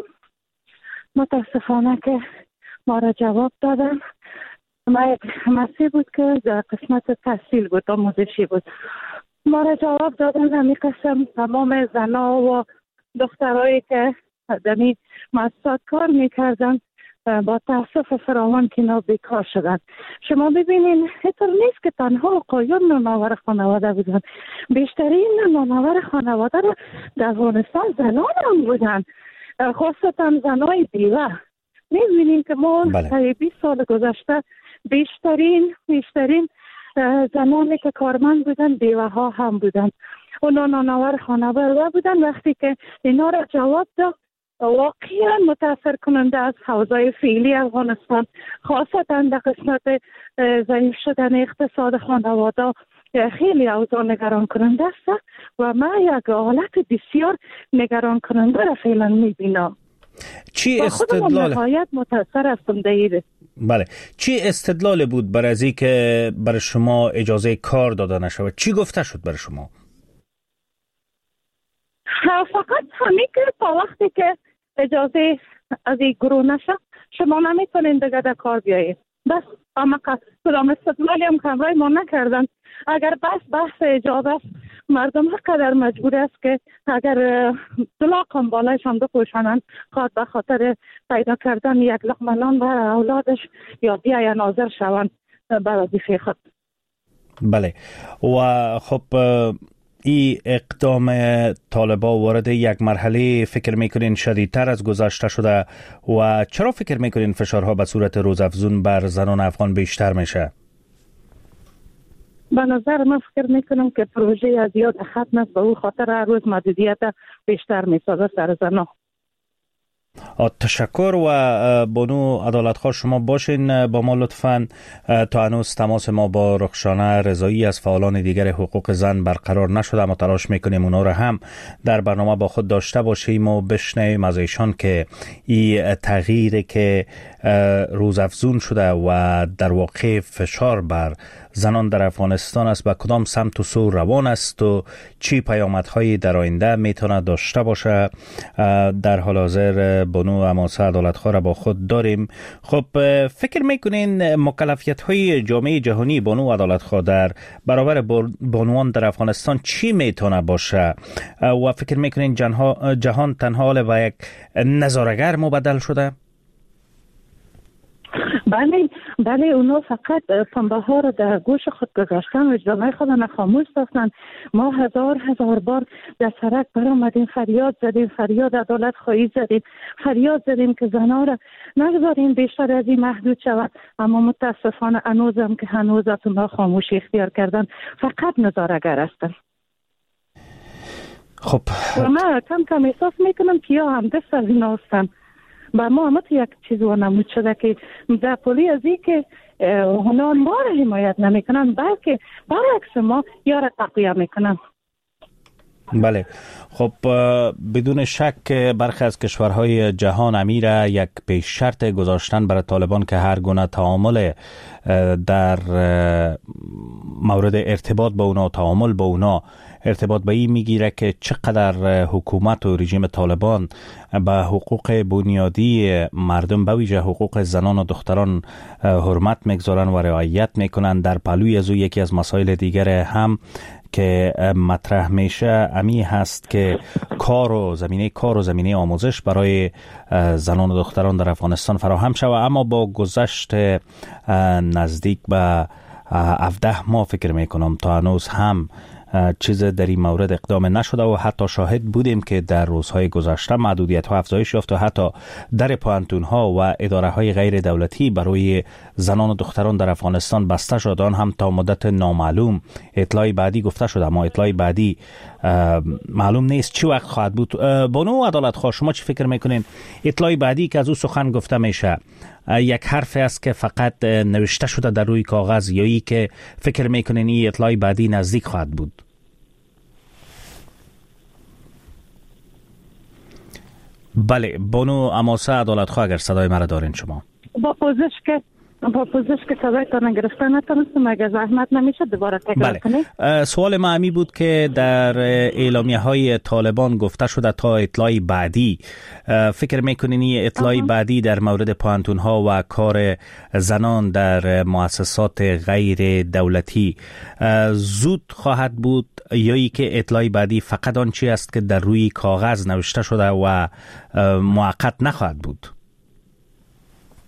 [SPEAKER 4] متاسفانه که ما را جواب دادن. ما یک مسیح بود که در قسمت تحصیل بود، آموزشی بود. ما را جواب دادن همی قسم تمام زنها و دخترهایی که در این مؤسسات کار میکردن
[SPEAKER 2] با تاسف فراوان که اینا بیکار شدن. شما ببینین اینطور نیست که تنها آقایون نانآور خانواده بودن، بیشترین نانآور خانواده رو در افغانستان زنان هم بودن، خاصتا زنای بیوه. میبینیم که ما در بیست سال گذشته بیشترین بیشترین زنانی که کارمند بودن بیوه ها هم بودن، اونا نانآور خانواده بودن. وقتی که اینا را جواب داد واقعا متاثر کننده از حوزه فعلی افغانستان، خاصتا در قسمت ضعیف شدن اقتصاد خانواده خیلی اوضاع نگران کننده است و من یک حالت بسیار نگران کننده را فعلا میبینم.
[SPEAKER 22] چی استدلال
[SPEAKER 2] نهایت متاثر هستم دیده.
[SPEAKER 22] بله، چی استدلال بود برای از که برای شما اجازه کار داده نشود؟ چی گفته شد برای شما؟
[SPEAKER 2] فقط همین که تا وقتی که اجازه از این گروه نشه شما نمیتونین دیگه در کار بیایید. بس اما کدام استدلالی هم کمرای ما نکردن. اگر بس بحث اجازه است، مردم حقدر مجبور است که اگر طلاق هم بالایشان بپوشانند خواهد به خاطر پیدا کردن یک لقمه نان و اولادش یا بیای ناظر شوند به وظیفه خود.
[SPEAKER 22] بله، و خب این اقدام طالبان وارد یک مرحله فکر میکنین شدیدتر از گذشته شده و چرا فکر میکنین فشارها به صورت روزافزون بر زنان افغان بیشتر میشه؟
[SPEAKER 2] به نظر من فکر میکنم که پروژه از یاد ختم است، به او خاطر هر روز محدودیت بیشتر میسازه سر زنان.
[SPEAKER 22] تشکر و بانو عدالتخواه شما باشین با ما لطفاً. تا هنوز تماس ما با رخشانه رضایی از فعالان دیگر حقوق زن برقرار نشده، اما تلاش میکنیم اونا رو هم در برنامه با خود داشته باشیم و بشنویم از ایشان که این تغییری که روزافزون شده و در واقع فشار بر زنان در افغانستان است به کدام سمت و سو روان است و چی پیامدهایی در آینده میتونه داشته باشه. در حال حاضر بانو اماسه عدالتخواه را با خود داریم. خب فکر میکنین مکلفیت های جامعه جهانی بانو عدالتخواه در برابر بانوان در افغانستان چی میتونه باشه و فکر میکنین جهان تنها حال به یک نظاره‌گر مبدل شده؟
[SPEAKER 2] بله بله، اونا فقط پنبه ها رو در گوش خود گذاشتن و جامعه خود خاموش داشتن. ما هزار هزار بار در سرک برآمدیم، فریاد زدیم، فریاد عدالت خواهی زدیم، فریاد زدیم که زنها را نگذاریم بیشتر از این محدود شود، اما متاسفانه هنوزم که هنوز از اونها خاموشی اختیار کردن، فقط نظاره‌گر هستن.
[SPEAKER 22] خب
[SPEAKER 2] و من کم کم احساس میکنم که یا هم دست از اینا هستن. با ما هم یک چیز نمود شده که در پولی از این که اونا ما را حمایت نمی کنن، بلکه برعکس ما یا را تقویه می کنن.
[SPEAKER 22] بله، خب بدون شک برخی از کشورهای جهان امیر یک پیش شرط گذاشتن برای طالبان که هر گونه تعامل در مورد ارتباط با اونا، تعامل با اونا ارتباط به این میگیره که چقدر حکومت و رژیم طالبان به حقوق بنیادی مردم به ویژه حقوق زنان و دختران حرمت میگذارن و رعایت میکنن. در پهلوی از او یکی از مسائل دیگر هم که مطرح میشه امی هست که کار و زمینه کار و زمینه آموزش برای زنان و دختران در افغانستان فراهم شود، اما با گذشت نزدیک به هفده ماه فکر میکنم تا هنوز هم چیز در این مورد اقدام نشده و حتی شاهد بودیم که در روزهای گذشته محدودیت ها افزایش یافت و حتی در پوهنتون ها و اداره های غیر دولتی برای زنان و دختران در افغانستان بسته شد، آن هم تا مدت نامعلوم. اطلاعی بعدی گفته شده اما اطلاعی بعدی معلوم نیست چی وقت خواهد بود. بانو عدالتخواه شما چی فکر میکنین؟ اطلاعی بعدی که از او سخن گفته میشه یک حرف است که فقط نوشته شده در روی کاغذ یا ای که فکر میکنین این اطلاعی بعدی نزدیک خواهد بود؟ بله، بانو اماسه عدالتخواه اگر صدای مرا دارین شما.
[SPEAKER 2] با پوزش که با پوزش که صدایتان گرفتن نتونستم، اگر زحمت نمیشه دوباره تکرار کنید.
[SPEAKER 22] سوال ما همی بود که در اعلامیه های طالبان گفته شده تا اطلاعی بعدی، فکر میکنین این اطلاعی بعدی در مورد پوهنتون ها و کار زنان در مؤسسات غیر دولتی زود خواهد بود یا ای که اطلاعی بعدی فقط آن چی است که در روی کاغذ نوشته شده و موقت نخواهد بود؟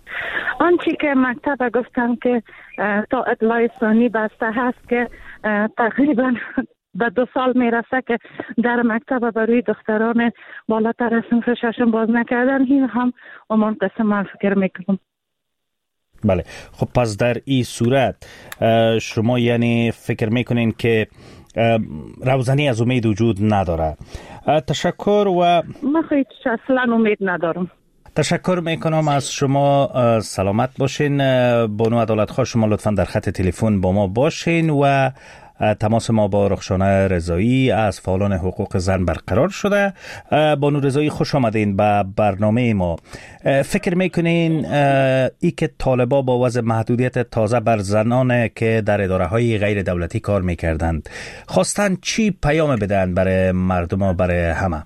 [SPEAKER 2] آنچه که مکتب گفتم که تا اطلاع ثانی بسته هست که تقریبا به دو سال میرسه که در مکتب برای دختران بالاتر از صنف ششم باز نکردن. این هم امان قسم من فکر میکنم.
[SPEAKER 22] بله، خب پس در این صورت شما یعنی فکر میکنین که روزنی از امید وجود نداره. تشکر و
[SPEAKER 2] من خیلی اصلا امید ندارم.
[SPEAKER 22] تشکر میکنم از شما. سلامت باشین. بانو عدالت خواه، شما لطفا در خط تلفن با ما باشین و تماس ما با رخشانه رضایی از فعالان حقوق زن برقرار شده. بانو رضایی خوش آمدین به برنامه ما. فکر میکنین ای که طالبا با وضع محدودیت تازه بر زنان که در اداره های غیر دولتی کار میکردند خواستن چی پیام بدن برای مردم و برای همه؟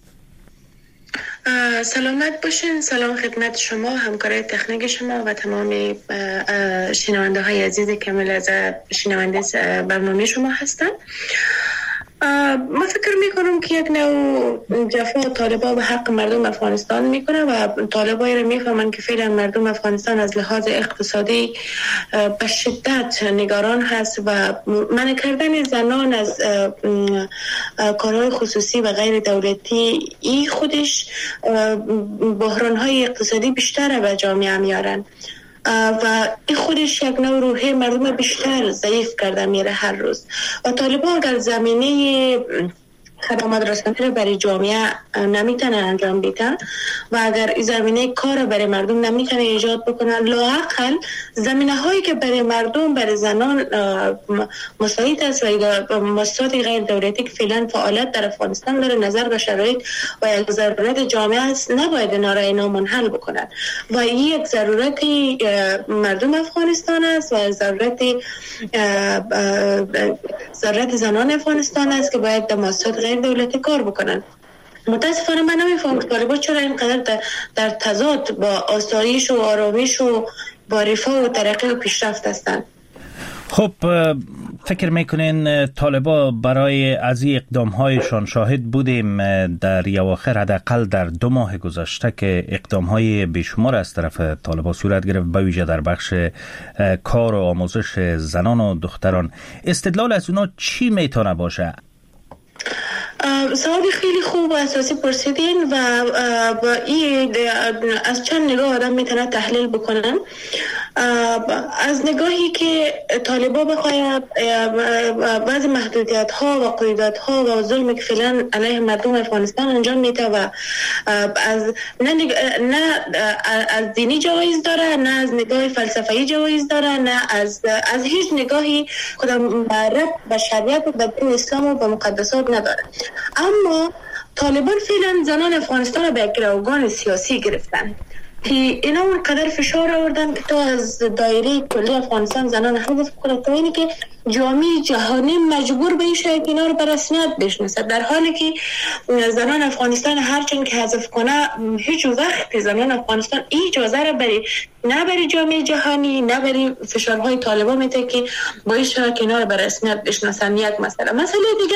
[SPEAKER 6] سلامت باشین. سلام خدمت شما، همکارای تکنیک شما و تمام شنونده های عزیزی که ملاحظه شنونده برنامه شما هستن. من فکر میکنم که یک نوع جفا طالبا به حق مردم افغانستان میکنه و طالبایی رو میفهمن که فعلا مردم افغانستان از لحاظ اقتصادی به شدت نگران هست و منع کردن زنان از کارهای خصوصی و غیر دولتی ای خودش بحرانهای اقتصادی بیشتر به جامعه میارن و این خودش یک نوع روحی مردم بیشتر ضعیف کرده میره هر روز. و طالبان اگر زمینه خدمات رسانی رو برای جامعه نمیتونن انجام بدن و اگر این زمینه کار برای مردم نمیتونن ایجاد بکنن، لااقل زمینه هایی که برای مردم برای زنان مساعد است و مؤسسات غیر دولتی که فعلا فعالیت در افغانستان داره نظر به شرایط و یک ضرورت جامعه است نباید اینا را اینا منحل بکنن و این یک ضرورت مردم افغانستان است و ضرورت ضرورت زنان افغانستان است که باید در مؤسسات غیر دولتی کار بکنن. متاسفانه من نمیفهم که طالبان چرا اینقدر در, در تضاد با آسایش و آرامش و با رفاه و ترقی و پیشرفت هستند.
[SPEAKER 22] خب فکر میکنین طالبا برای از این اقدامهایشان شاهد بودیم در یواخر حداقل در دو ماه گذشته که اقدامهای بیشمار از طرف طالبا صورت گرفت به ویژه در بخش کار و آموزش زنان و دختران. استدلال از اونا چی میتونه باشه؟
[SPEAKER 6] سوال خیلی خوب و اساسی پرسیدین و این از چند نگاه آدم میتونه تحلیل بکنن. از نگاهی که طالبا بخواید بعضی محدودیت ها و قیودات ها و ظلمی که فعلا علیه مردم افغانستان انجام میده و از نه, نگ... نه از دینی جوایز داره، نه از نگاه فلسفه‌ای جوایز داره، نه از از هیچ نگاهی خودم رب به شریعت و به دین اسلام و به مقدسات نداره. اما طالبان فعلا زنان افغانستان را به یک گروگان سیاسی گرفتن که اینا اونقدر فشار آوردن که تا از دایره کلی افغانستان زنان حذف کنه تا اینی که جامعه جهانی مجبور به این شاید اینا رو به رسمیت بشناسه، در حالی که زنان افغانستان هرچند که حذف کنه هیچ وقت زنان افغانستان این اجازه را بری نه بری جامعه جهانی نه بری فشارهای طالبان میده که باعث شده که اینا رو به رسمیت بشناسن. یک مسئله مسئله دیگه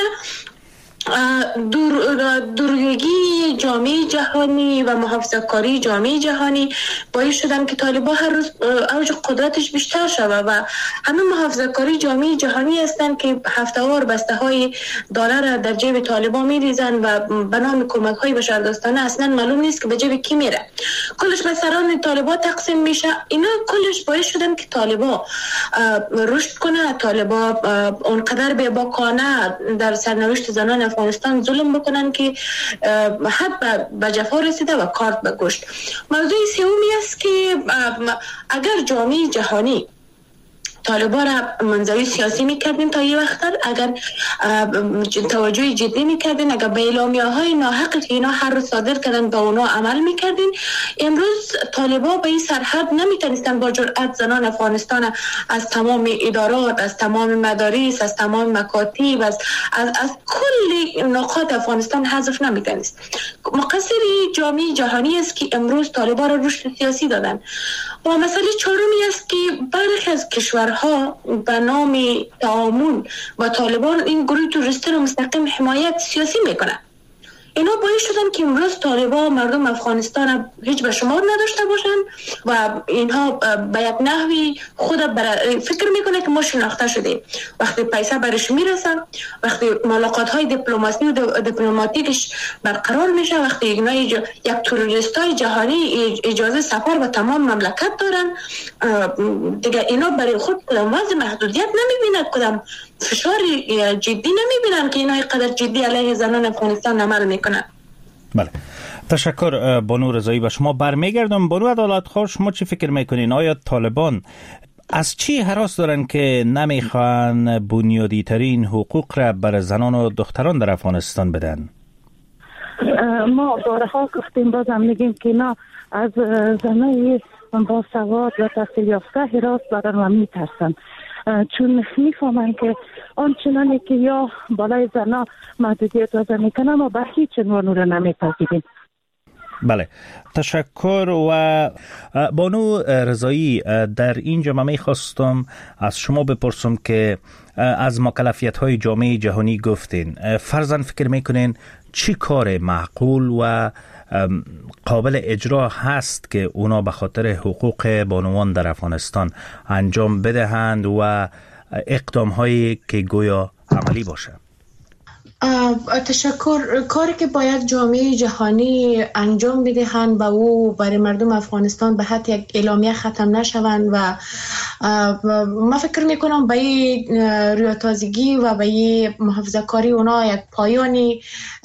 [SPEAKER 6] دور دورویگی جامعه جهانی و محافظه کاری جامعه جهانی باعث شدن که طالبان هر روز اوج قدرتش بیشتر شود و همه محافظه کاری جامعه جهانی هستند که هفته‌وار بسته های دلار در جیب طالبان میریزن و به نام کمک های بشردوستانه اصلا معلوم نیست که به جیب کی میره، کلش به سران طالبان تقسیم میشه. اینا کلش باعث شدن که طالبان رشد کنه، طالبان اونقدر بی‌باکانه در سرنوشت زنان افغانستان ظلم بکنن که حد به جفا رسیده و کارت به گوشت. موضوع سومی است که اگر جامعه جهانی طالبان را منزوی سیاسی میکردین تا یه وقت، اگر توجه جدی میکردین، اگر به اعلامیه های ناحقی که اینا هر روز صادر کردن به اونا عمل میکردین، امروز طالبان به این سرحد نمیتونستن با جرأت زنان افغانستان از تمام ادارات، از تمام مدارس، از تمام مکاتب، از از, از کل نقاط افغانستان حذف نمیتونست. مقصری جامعه جهانی است که امروز طالبان را رشد سیاسی دادن. و مسئله چهارمی است که برخی از کشورها به نام تعامل با طالبان این گروه تروریستی را مستقیم حمایت سیاسی میکنن. اینا باعث شدن که امروز طالبان مردم افغانستان هیچ به شمار نداشته باشند و اینها به یک نحوی خود فکر میکنه که ما شناخته شده. وقتی پیسه برش میرسن، وقتی ملاقات های دیپلماسی و دیپلماتیکش برقرار میشه، وقتی اینا یک تروریست های جهانی اجازه سفر به تمام مملکت دارن، دیگه اینا برای خود کدام وضع محدودیت نمیبینند، کدام فشار جدی نمیبینن که اینا اینقدر جدی علیه زنان افغانستان عمل میکنن.
[SPEAKER 22] بله، تشکر بانو رضایی. به شما برمیگردم. بانو عدالتخواه، شما چی فکر میکنین؟ آیا طالبان از چی هراس دارن که نمیخوان بنیادی ترین حقوق را بر زنان و دختران در افغانستان بدن؟
[SPEAKER 2] ما بارها گفتیم، بازم میگیم که اینا از زنای با سواد و تحصیل یافته هراس دارن و میترسن، چون میفهمن که آنچنانی که یا بالای زنا محدودیت وضع میکنن ما به هیچ عنوان رو نمیپذیریم.
[SPEAKER 22] بله، تشکر. و بانو رضایی، در اینجا من میخواستم از شما بپرسم که از مکلفیت های جامعه جهانی گفتین، فرضاً فکر میکنین چی کار معقول و قابل اجرا هست که اونا به خاطر حقوق بانوان در افغانستان انجام بدهند و اقدام هایی که گویا عملی باشه؟
[SPEAKER 6] تشکر. کاری که باید جامعه جهانی انجام بدهند و او برای مردم افغانستان به حد یک اعلامیه ختم نشوند و ما فکر میکنم به این ریاضتازگی و به این محافظه کاری اونا یک پایانی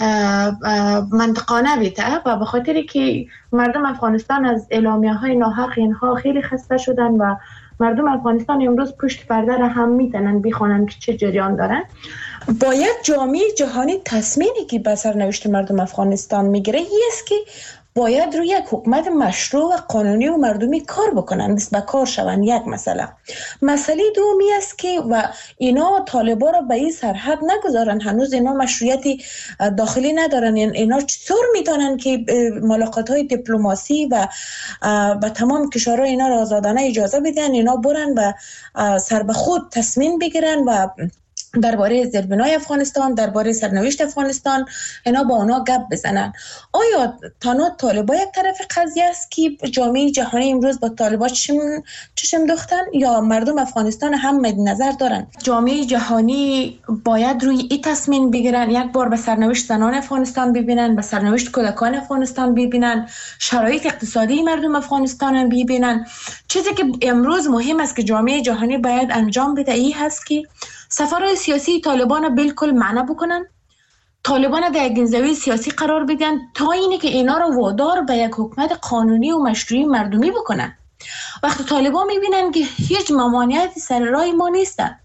[SPEAKER 6] منطقانه بیده و به خاطری که مردم افغانستان از اعلامیه های ناحق اینها خیلی خسته شدن و مردم افغانستان امروز پشت پرده را هم میتونن بخونن که چه جریان دارن. باید جامعه جهانی تصمیمی که به سرنوشت مردم افغانستان میگیره است که باید روی یک حکومت مشروع و قانونی و مردمی کار بکنن، دست به کار شون. یک مسئله مسئله دومی است که و اینا طالبا را به این سرحد نگذارن، هنوز اینا مشروعیت داخلی ندارن. اینا چطور میتونن که ملاقات های دیپلماسی و به تمام کشورها اینا را آزادانه اجازه بدن، اینا برن و سر به خود تصمیم بگیرن و درباره زیربنای افغانستان، درباره سرنوشت افغانستان اینا با اونا گپ بزنن. آیا تنها طالبا یک طرف قضیه است که جامعه جهانی امروز با طالبا چشم چشم دوختن یا مردم افغانستان هم مد نظر دارن؟ جامعه جهانی باید روی این تصمیم بگیرن، یک بار به سرنوشت زنان افغانستان ببینن، به سرنوشت کودکان افغانستان ببینن، شرایط اقتصادی مردم افغانستان ببینن. چیزی که امروز مهم است که جامعه جهانی باید انجام بده این هست که سفرهای سیاسی طالبان بالکل معنا بکنن، طالبان در یک زاویه سیاسی قرار بدن تا اینه که اینا رو وادار به یک حکومت قانونی و مشروعی مردمی بکنن. وقتی طالبان میبینن که هیچ ممانعتی سر راه ما نیستن،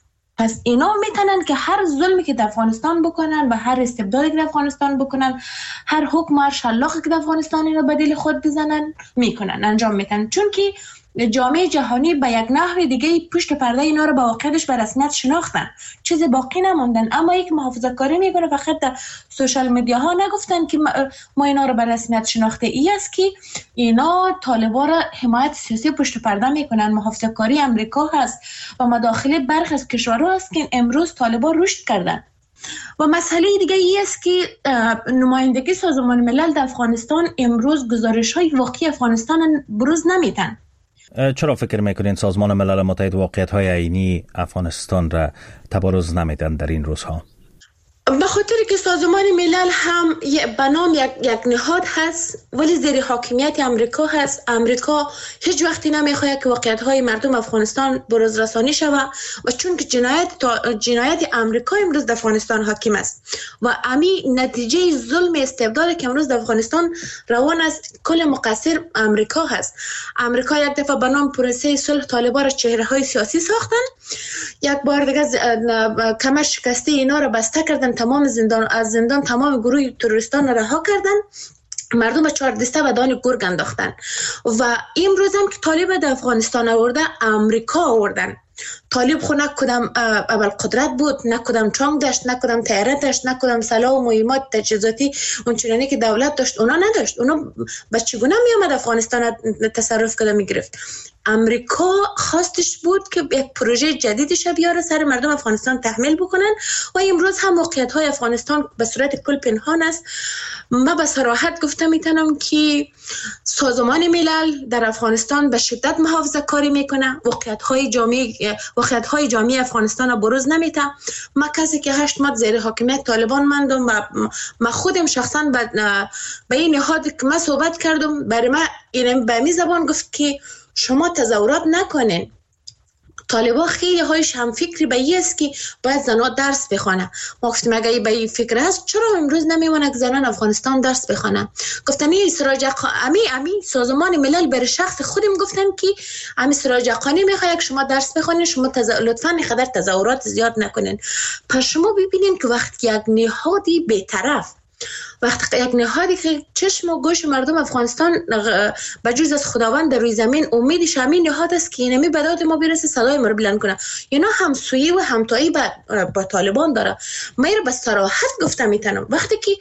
[SPEAKER 6] پس اینا میتونن که هر ظلمی که در افغانستان بکنن و هر استبدادی که در افغانستان بکنن، هر حکم هر شلاقی که در افغانستان اینا به دل خود بزنن میکنن، انجام میدن. چون که جامعه جهانی به یک نحو دیگه پشت پرده اینا رو با واقعیتش به رسمیت شناختن، چیزی باقی نموندن. اما یک محافظه کاری میکنه فقط در سوشال میدیا ها نگفتن که ما اینا رو به رسمیت شناخته. ای است که اینا طالبا را حمایت سیاسی پشت پرده میکنن. محافظه کاری امریکا هست و مداخله برخی از کشورها هست که امروز طالبا رشد کردن. و مسئله دیگه ای است که نمایندگی سازمان ملل در افغانستان امروز گزارش های واقعی افغانستان بروز نمیدن.
[SPEAKER 22] چرا فکر میکنین سازمان ملل متحد واقعیت های عینی افغانستان را تبارز نمیدن در این روزها؟
[SPEAKER 6] به خاطر که سازمان ملل هم به نام یک, یک نهاد هست ولی زیر حاکمیت امریکا هست. امریکا هیچ وقتی نمیخواد که واقعیت‌های مردم افغانستان بازرسانی شود و چون که جنایت جنایت امریکا امروز در افغانستان حاکم است و امی نتیجه ظلم استبدادی که امروز در افغانستان روان است کل مقصر امریکا هست. امریکا یک دفعه به نام پروسه صلح طالبان را چهره‌های سیاسی ساختن، یک بار دیگه کمر شکسته اینا را بسته کردن، تمام زندان از زندان تمام گروه تروریستان را رها کردن، مردم به چهار دسته و دان گرگ انداختن و امروز هم که طالب در افغانستان آورده امریکا آوردن. طالب خو نه کدام اول قدرت بود، نه کدام چانگ داشت، نه کدام طیاره داشت، نه کدام سلاح و مهمات تجهیزاتی اونچنانی که دولت داشت اونا نداشت. اونا به چگونه می آمد افغانستان تصرف کنه می گرفت؟ امریکا خواستش بود که یک پروژه جدیدش بیاره سر مردم افغانستان تحمیل بکنن و امروز هم موقعیت های افغانستان به صورت کل پنهان است. من به صراحت گفته میتونم که سازمان ملل در افغانستان به شدت محافظه کاری میکنه، واقعیت های جامعه واقعیت های جامعه افغانستان رو بروز نمیده. ما کسی که هشت ماه زیر حاکمیت طالبان ماندم و ما خودم شخصا به این نهاد که من صحبت کردم، برای من این به می زبان گفت که شما تظاهرات نکنین. طالبان خیلی هایش هم فکری به این است که باید زنان درس بخوانه. ما گفتیم اگه به این فکر هست چرا امروز نمیمونه که زنان افغانستان درس بخوانه؟ گفتن این سراج امی امی سازمان ملل بر شخص خودم گفتن که امی سراج اقانی میخواد که شما درس بخونین، شما تز... لطفا خدر تظاهرات زیاد نکنین. پس شما ببینین که وقتی یک نهادی بی‌طرف، وقتی یک نهادی که چشم و گوش مردم افغانستان بجز از خداوند در روی زمین امیدش همین نهاد است که اینمی به داد ما برسه صدای ما رو بلند کنه، اینا همسویی و همتایی با, با طالبان داره. من رو به صراحت گفتم میتونم وقتی که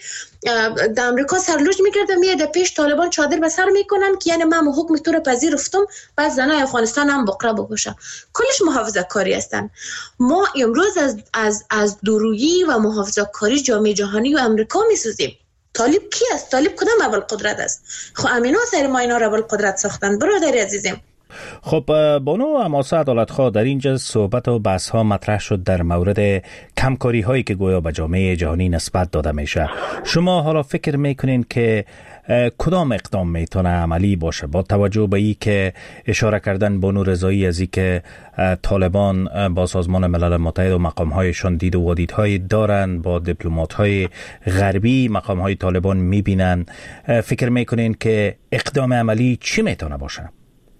[SPEAKER 6] در امریکا سرلوج میکردم میاد پیش طالبان چادر به سر میکنن که یعنی من حکم تو رو پذیرفتم، بعد زنای افغانستان هم بقره بکشن. کلش محافظه کاری هستن. ما امروز از از از دورویی و محافظه کاری جامعه جهانی و امریکا میسوزیم. طالب کی است؟ طالب کدام اول قدرت است؟ خب امینا سر ما اینا رو اول قدرت ساختن. برادر عزیزم،
[SPEAKER 22] خب بانو حماسه عدالتخواه، در اینجا صحبت و بحث ها مطرح شد در مورد کمکاری هایی که گویا به جامعه جهانی نسبت داده میشه. شما حالا فکر میکنین که کدام اقدام میتونه عملی باشه با توجه به این که اشاره کردن بانو رضایی از این که طالبان با سازمان ملل متحد و مقام هایشان دید و وادیدهایی دارن، با دیپلمات های غربی مقام های طالبان میبینن، فکر میکنین که اقدام عملی چی میتونه باشه؟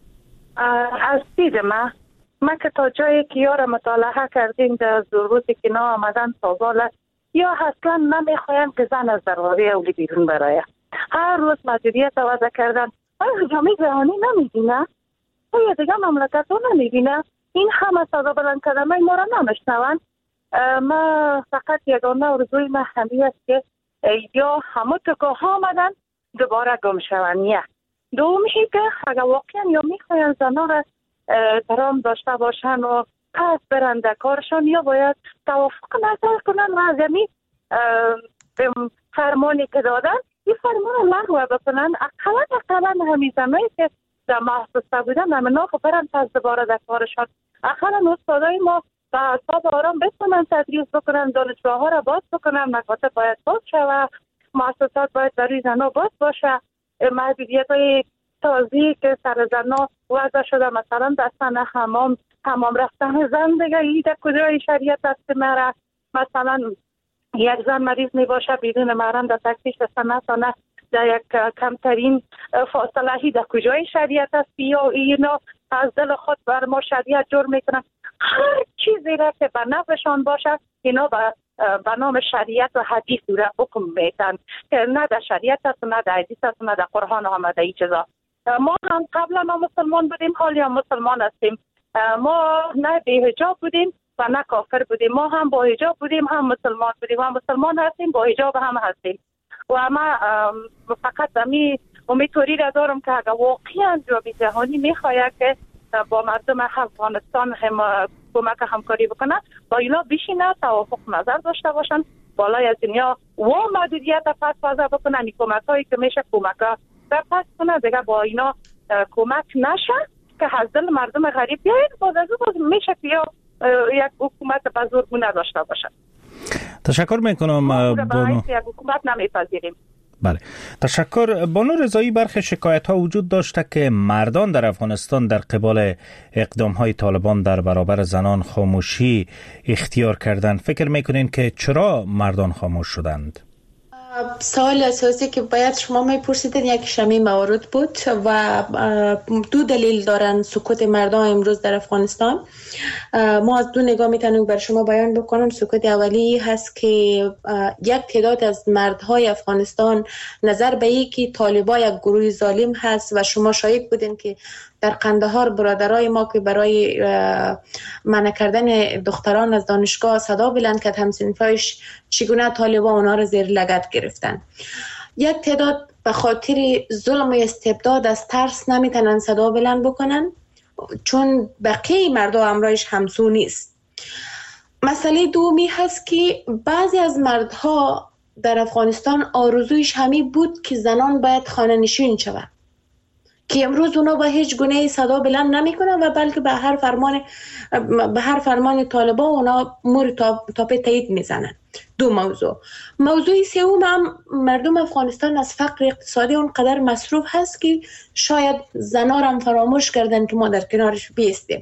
[SPEAKER 2] از دید من من که تا جایی که یار مطالعه کردیم در روزی که نا آمدن سازال یا اصلا نمیخواین که زن از دروازه اولی بیرون برایه. هر روز مدیریت وضع کردن. آیا جامعه جهانی نمیبینه؟ آیا دیگه مملکت ها نمیبینه؟ این همه صدا بلند کردن ما را نمیشنون. ما فقط یگانه آرزوی من همی است که یا همه تکاه ها آمدن دوباره گم شونیه. دومی که اگر واقعا یا میخواین زنها را درام داشته باشن و پس برنده کارشان، یا باید توافق نظر کنن و از یمی فرمانی که دادن این فرمان لغو بکنن. اقلا اقلا همین زنهایی که در محسوسه بودن همین خب برن پس دوباره در کارشان. اقلا استادای ما به اعصاب آرام بتونن تدریس بکنن، دانشگاه ها را باز بکنن، مکاتب باید باز شود، مؤسسات باید برای زنها باز باشه. محدودیت های تازی که سر زنها وضع شده، مثلا دستن حمام حمام رفتن زن دیگه ای در کجای شریعت دست مره. مثلا یک زن مریض می باشه بدون محرم در تکسیش دستن نتانه در یک کمترین فاصله هی در کجای شریعت است، یا اینا از دل خود بر ما شریعت جور میکنن. هر چیزی را که به نفعشان باشه اینا به به نام شریعت و حدیث را حکم میتن که نه در شریعت است نه در حدیث است نه در قرآن آمده این چیزا. ما هم قبلا ما مسلمان بودیم، حالی هم مسلمان هستیم. ما نه بی حجاب بودیم و نه کافر بودیم، ما هم با حجاب بودیم هم مسلمان بودیم، هم مسلمان هستیم با حجاب هم هستیم. و ما فقط امی امیدواری را دارم که اگر واقعا جامعه جهانی میخواید که با مردم افغانستان هم کمک همکاری بکنه، با اینا بشینه توافق نظر داشته باشن، بالای از دنیا و محدودیت پس وضع بکنن. این کمک هایی که میشه کمک ها در پس کنه دیگه با اینا کمک نشه که از دل مردم غریب بیاید باز از باز میشه که یا یک حکومت بزرگونه داشته باشن.
[SPEAKER 22] تشکر میکنم
[SPEAKER 2] بانو. یک حکومت نمیپذیریم.
[SPEAKER 22] بله، تشکر. بانو رضایی، برخی شکایت ها وجود داشته که مردان در افغانستان در قبال اقدام های طالبان در برابر زنان خاموشی اختیار کردند. فکر میکنین که چرا مردان خاموش شدند؟
[SPEAKER 6] سوال اساسی که باید شما میپرسیدین یک شمی موارد بود و دو دلیل دارن سکوت مردم امروز در افغانستان. ما از دو نگاه میتونیم بر شما بیان بکنم. سکوت اولی هست که یک تعداد از مردهای افغانستان نظر به این که طالبان یک گروه ظالم هست و شما شاهد بودین که در قندهار برادرای ما که برای منع کردن دختران از دانشگاه صدا بلند کرد، همسنفایش چگونه طالبان اونا رو زیر لگد گرفتن. یک تعداد به خاطر ظلم و استبداد از ترس نمیتونن صدا بلند بکنن چون بقیه مردم امرایش همسو نیست. مسئله دومی هست که بعضی از مردها در افغانستان آرزویش همی بود که زنان باید خانه نشین شود، که امروز اونا با هیچ گونه صدا بلند نمی کنن و بلکه به هر فرمان به هر فرمان طالبان اونا مور تاپه تایید میزنن. دو موضوع. موضوع سوم هم مردم افغانستان از فقر اقتصادی اونقدر مصروف هست که شاید زنا هم فراموش کردن که ما در کنارش بیستیم.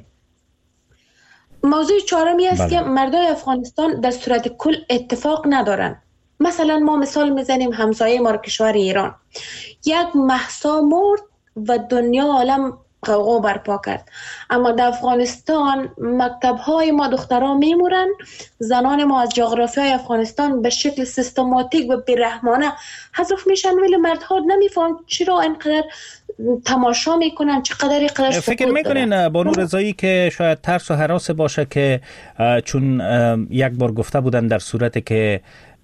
[SPEAKER 6] موضوع چهارمی است بله. که مردم افغانستان در صورت کل اتفاق ندارن. مثلا ما مثال میزنیم همسایه ما کشور ایران، یک مهسا مرد و دنیا عالم غوغا برپا کرد، اما در افغانستان مکتب‌های ما دخترها میمورن، زنان ما از جغرافیای افغانستان به شکل سیستماتیک و بی‌رحمانه حذف میشن، ولی مردها نمیفهمن چرا اینقدر تماشا میکنن، چقدر اینقدر سکوت
[SPEAKER 22] فکر میکنین بانو رضایی که شاید ترس و هراس باشه که چون یک بار گفته بودن در صورتی که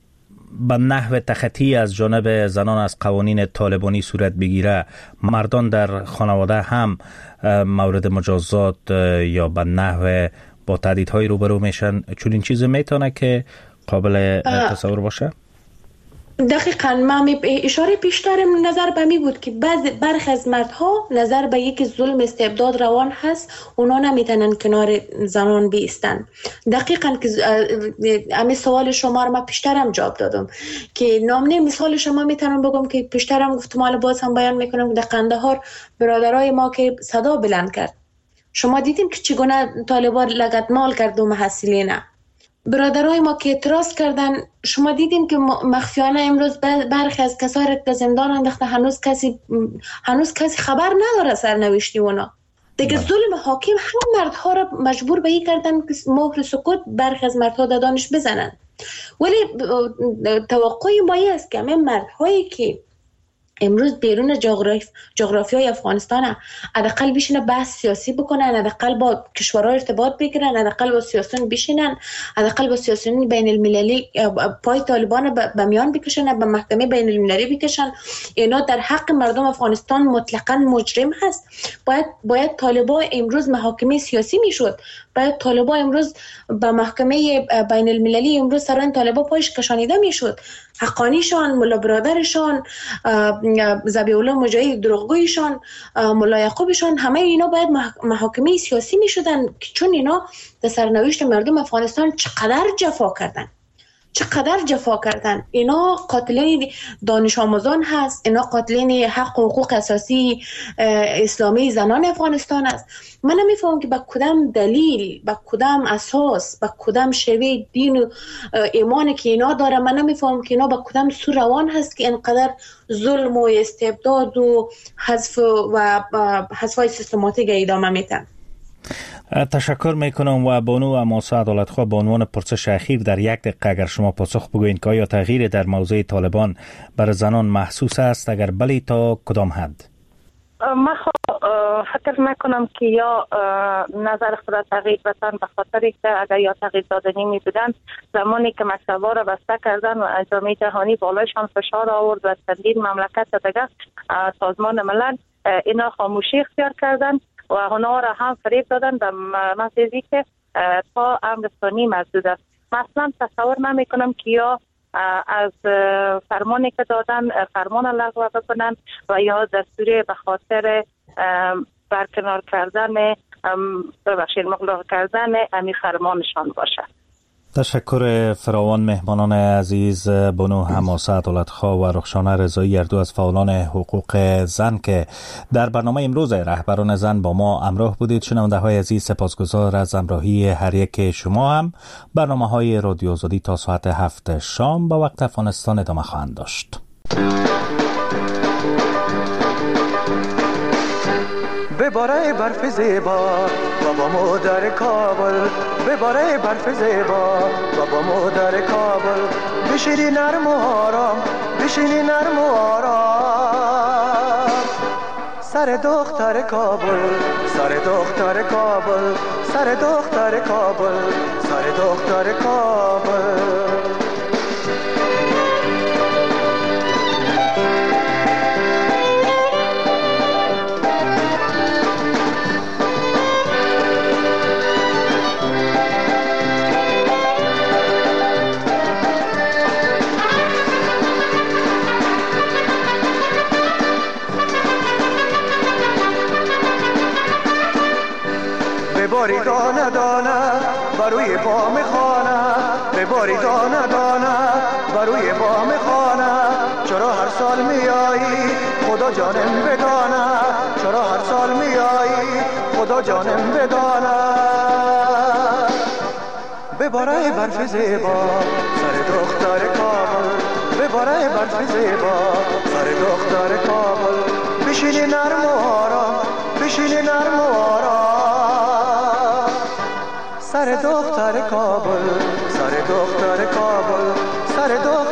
[SPEAKER 22] به نحو تخطی از جانب زنان از قوانین طالبانی صورت بگیره، مردان در خانواده هم مورد مجازات یا به نحو با تهدیدهای روبرو میشن، چون این چیز میتونه که قابل تصور باشه؟
[SPEAKER 6] دقیقاً من اشاره پیشترم نظر به می بود که بعض برخی از مردها نظر به یک ظلم استبداد روان هست، اونا نمیتونن کنار زنان بیستن. دقیقاً که امی سوال شما رو من پیشترم جواب دادم که نامنه مثال شما میتونم بگم که پیشترم گفتم، حالا باز هم بیان میکنم که در قندهار برادرای ما که صدا بلند کرد، شما دیدیم که چگونه طالبان لگدمال کرد و محصلین نه. برادرای ما که اعتراض کردن، شما دیدیم که مخفیانه امروز برخی از کسایی که زندان انداخته، هنوز کسی هنوز کسی خبر نداره سرنوشتی اونا. دیگه ظلم حاکم هم مردها را مجبور به این کردن که مهر سکوت برخی از مردها دادانش بزنن. ولی توقع ما است که همه مردهایی که امروز بیرون جغرافی جغرافیای افغانستان حداقل بشینه بحث سیاسی بکنن، حداقل با کشورها ارتباط بگیرن، حداقل با سیاسیون بشینن، حداقل با سیاسیون بین المللی پای طالبان به میان بکشن، به محکمه بین المللی بکشن. اینا در حق مردم افغانستان مطلقاً مجرم هست. باید باید طالبان امروز محاکمه سیاسی میشد، باید طالبان امروز به محکمه بین المللی امروز سران طالبان پایش کشانیده میشد. حقانیشان، ملا برادرشان، ذبیح الله مجاهد دروغگویشان، ملا یعقوبشان، همه اینا باید محاکمه سیاسی می شدن، چون اینا در سرنوشت مردم افغانستان چقدر جفا کردن چقدر جفا کردن. اینا قاتلین دانش آموزان هست، اینا قاتلین حق و حقوق اساسی اسلامی زنان افغانستان است. من نمیفهمم که با کدام دلیل، با کدام اساس، با کدام شیوه دین و ایمانی که اینا داره، من نمیفهمم که اینا با کدام سو روان هست که اینقدر ظلم و استبداد و حذف و حذف‌های سیستماتیک ادامه میدن.
[SPEAKER 22] تشکر میکنم و بانو اماسه عدالتخواه، به عنوان پرسش اخیر در یک دقیقه اگر شما پاسخ بگوین که آیا تغییر در موضوع طالبان برای زنان محسوس است، اگر بلی تا کدام حد؟
[SPEAKER 2] من فکر میکنم که یا نظر خود تغییر بدن، به خاطر که اگر یا تغییر دادنی می بودن زمانی که مکتب‌ها را بسته کردن و جامعه جهانی بالایشان فشار آورد و چندین مملکت دیگه سازمان ملل اینا خاموشی اختیار کردن و اونا را هم فریب دادن به مسیزی که تا امر ثانی محدود است. مثلا تصور نمی کنم که یا از فرمانی که دادن فرمان لغو بکنن و یا دستوری به خاطر برکنار کردن ببخشید مغلق کردن امی فرمانشان باشه.
[SPEAKER 22] تشکر فراوان مهمانان عزیز بانو حماسه عدالتخواه و رخشانه رضایی، هر دو از فعالان حقوق زن که در برنامه امروز رهبران زن با ما همراه بودید. شنونده های عزیز، سپاسگزار از همراهی هر یک شما. هم برنامه های رادیو آزادی تا ساعت هفت شام با وقت افغانستان ادامه خواهند داشت.
[SPEAKER 8] بباره برف زیبا بابا مادر کابل، بباره برف زیبا بابا مادر کابل، بشینی نرم و آرام، بشینی نرم و آرام، سر دختر کابل سر دختر کابل سر دختر کابل سر دختر کابل بباری دانه دانه بروی بام خانه بباری دانه دانه بروی بام خانه چرا هر سال میایی خدا جانم بدانه چرا هر سال میایی خدا جانم بدانه بباره برف زیبا سر دختر کابل بباره برف زیبا سر دختر کابل بشینی نرم و آرام بشینی نرم و آرام سر دختر کابل سر دختر کابل سر دختر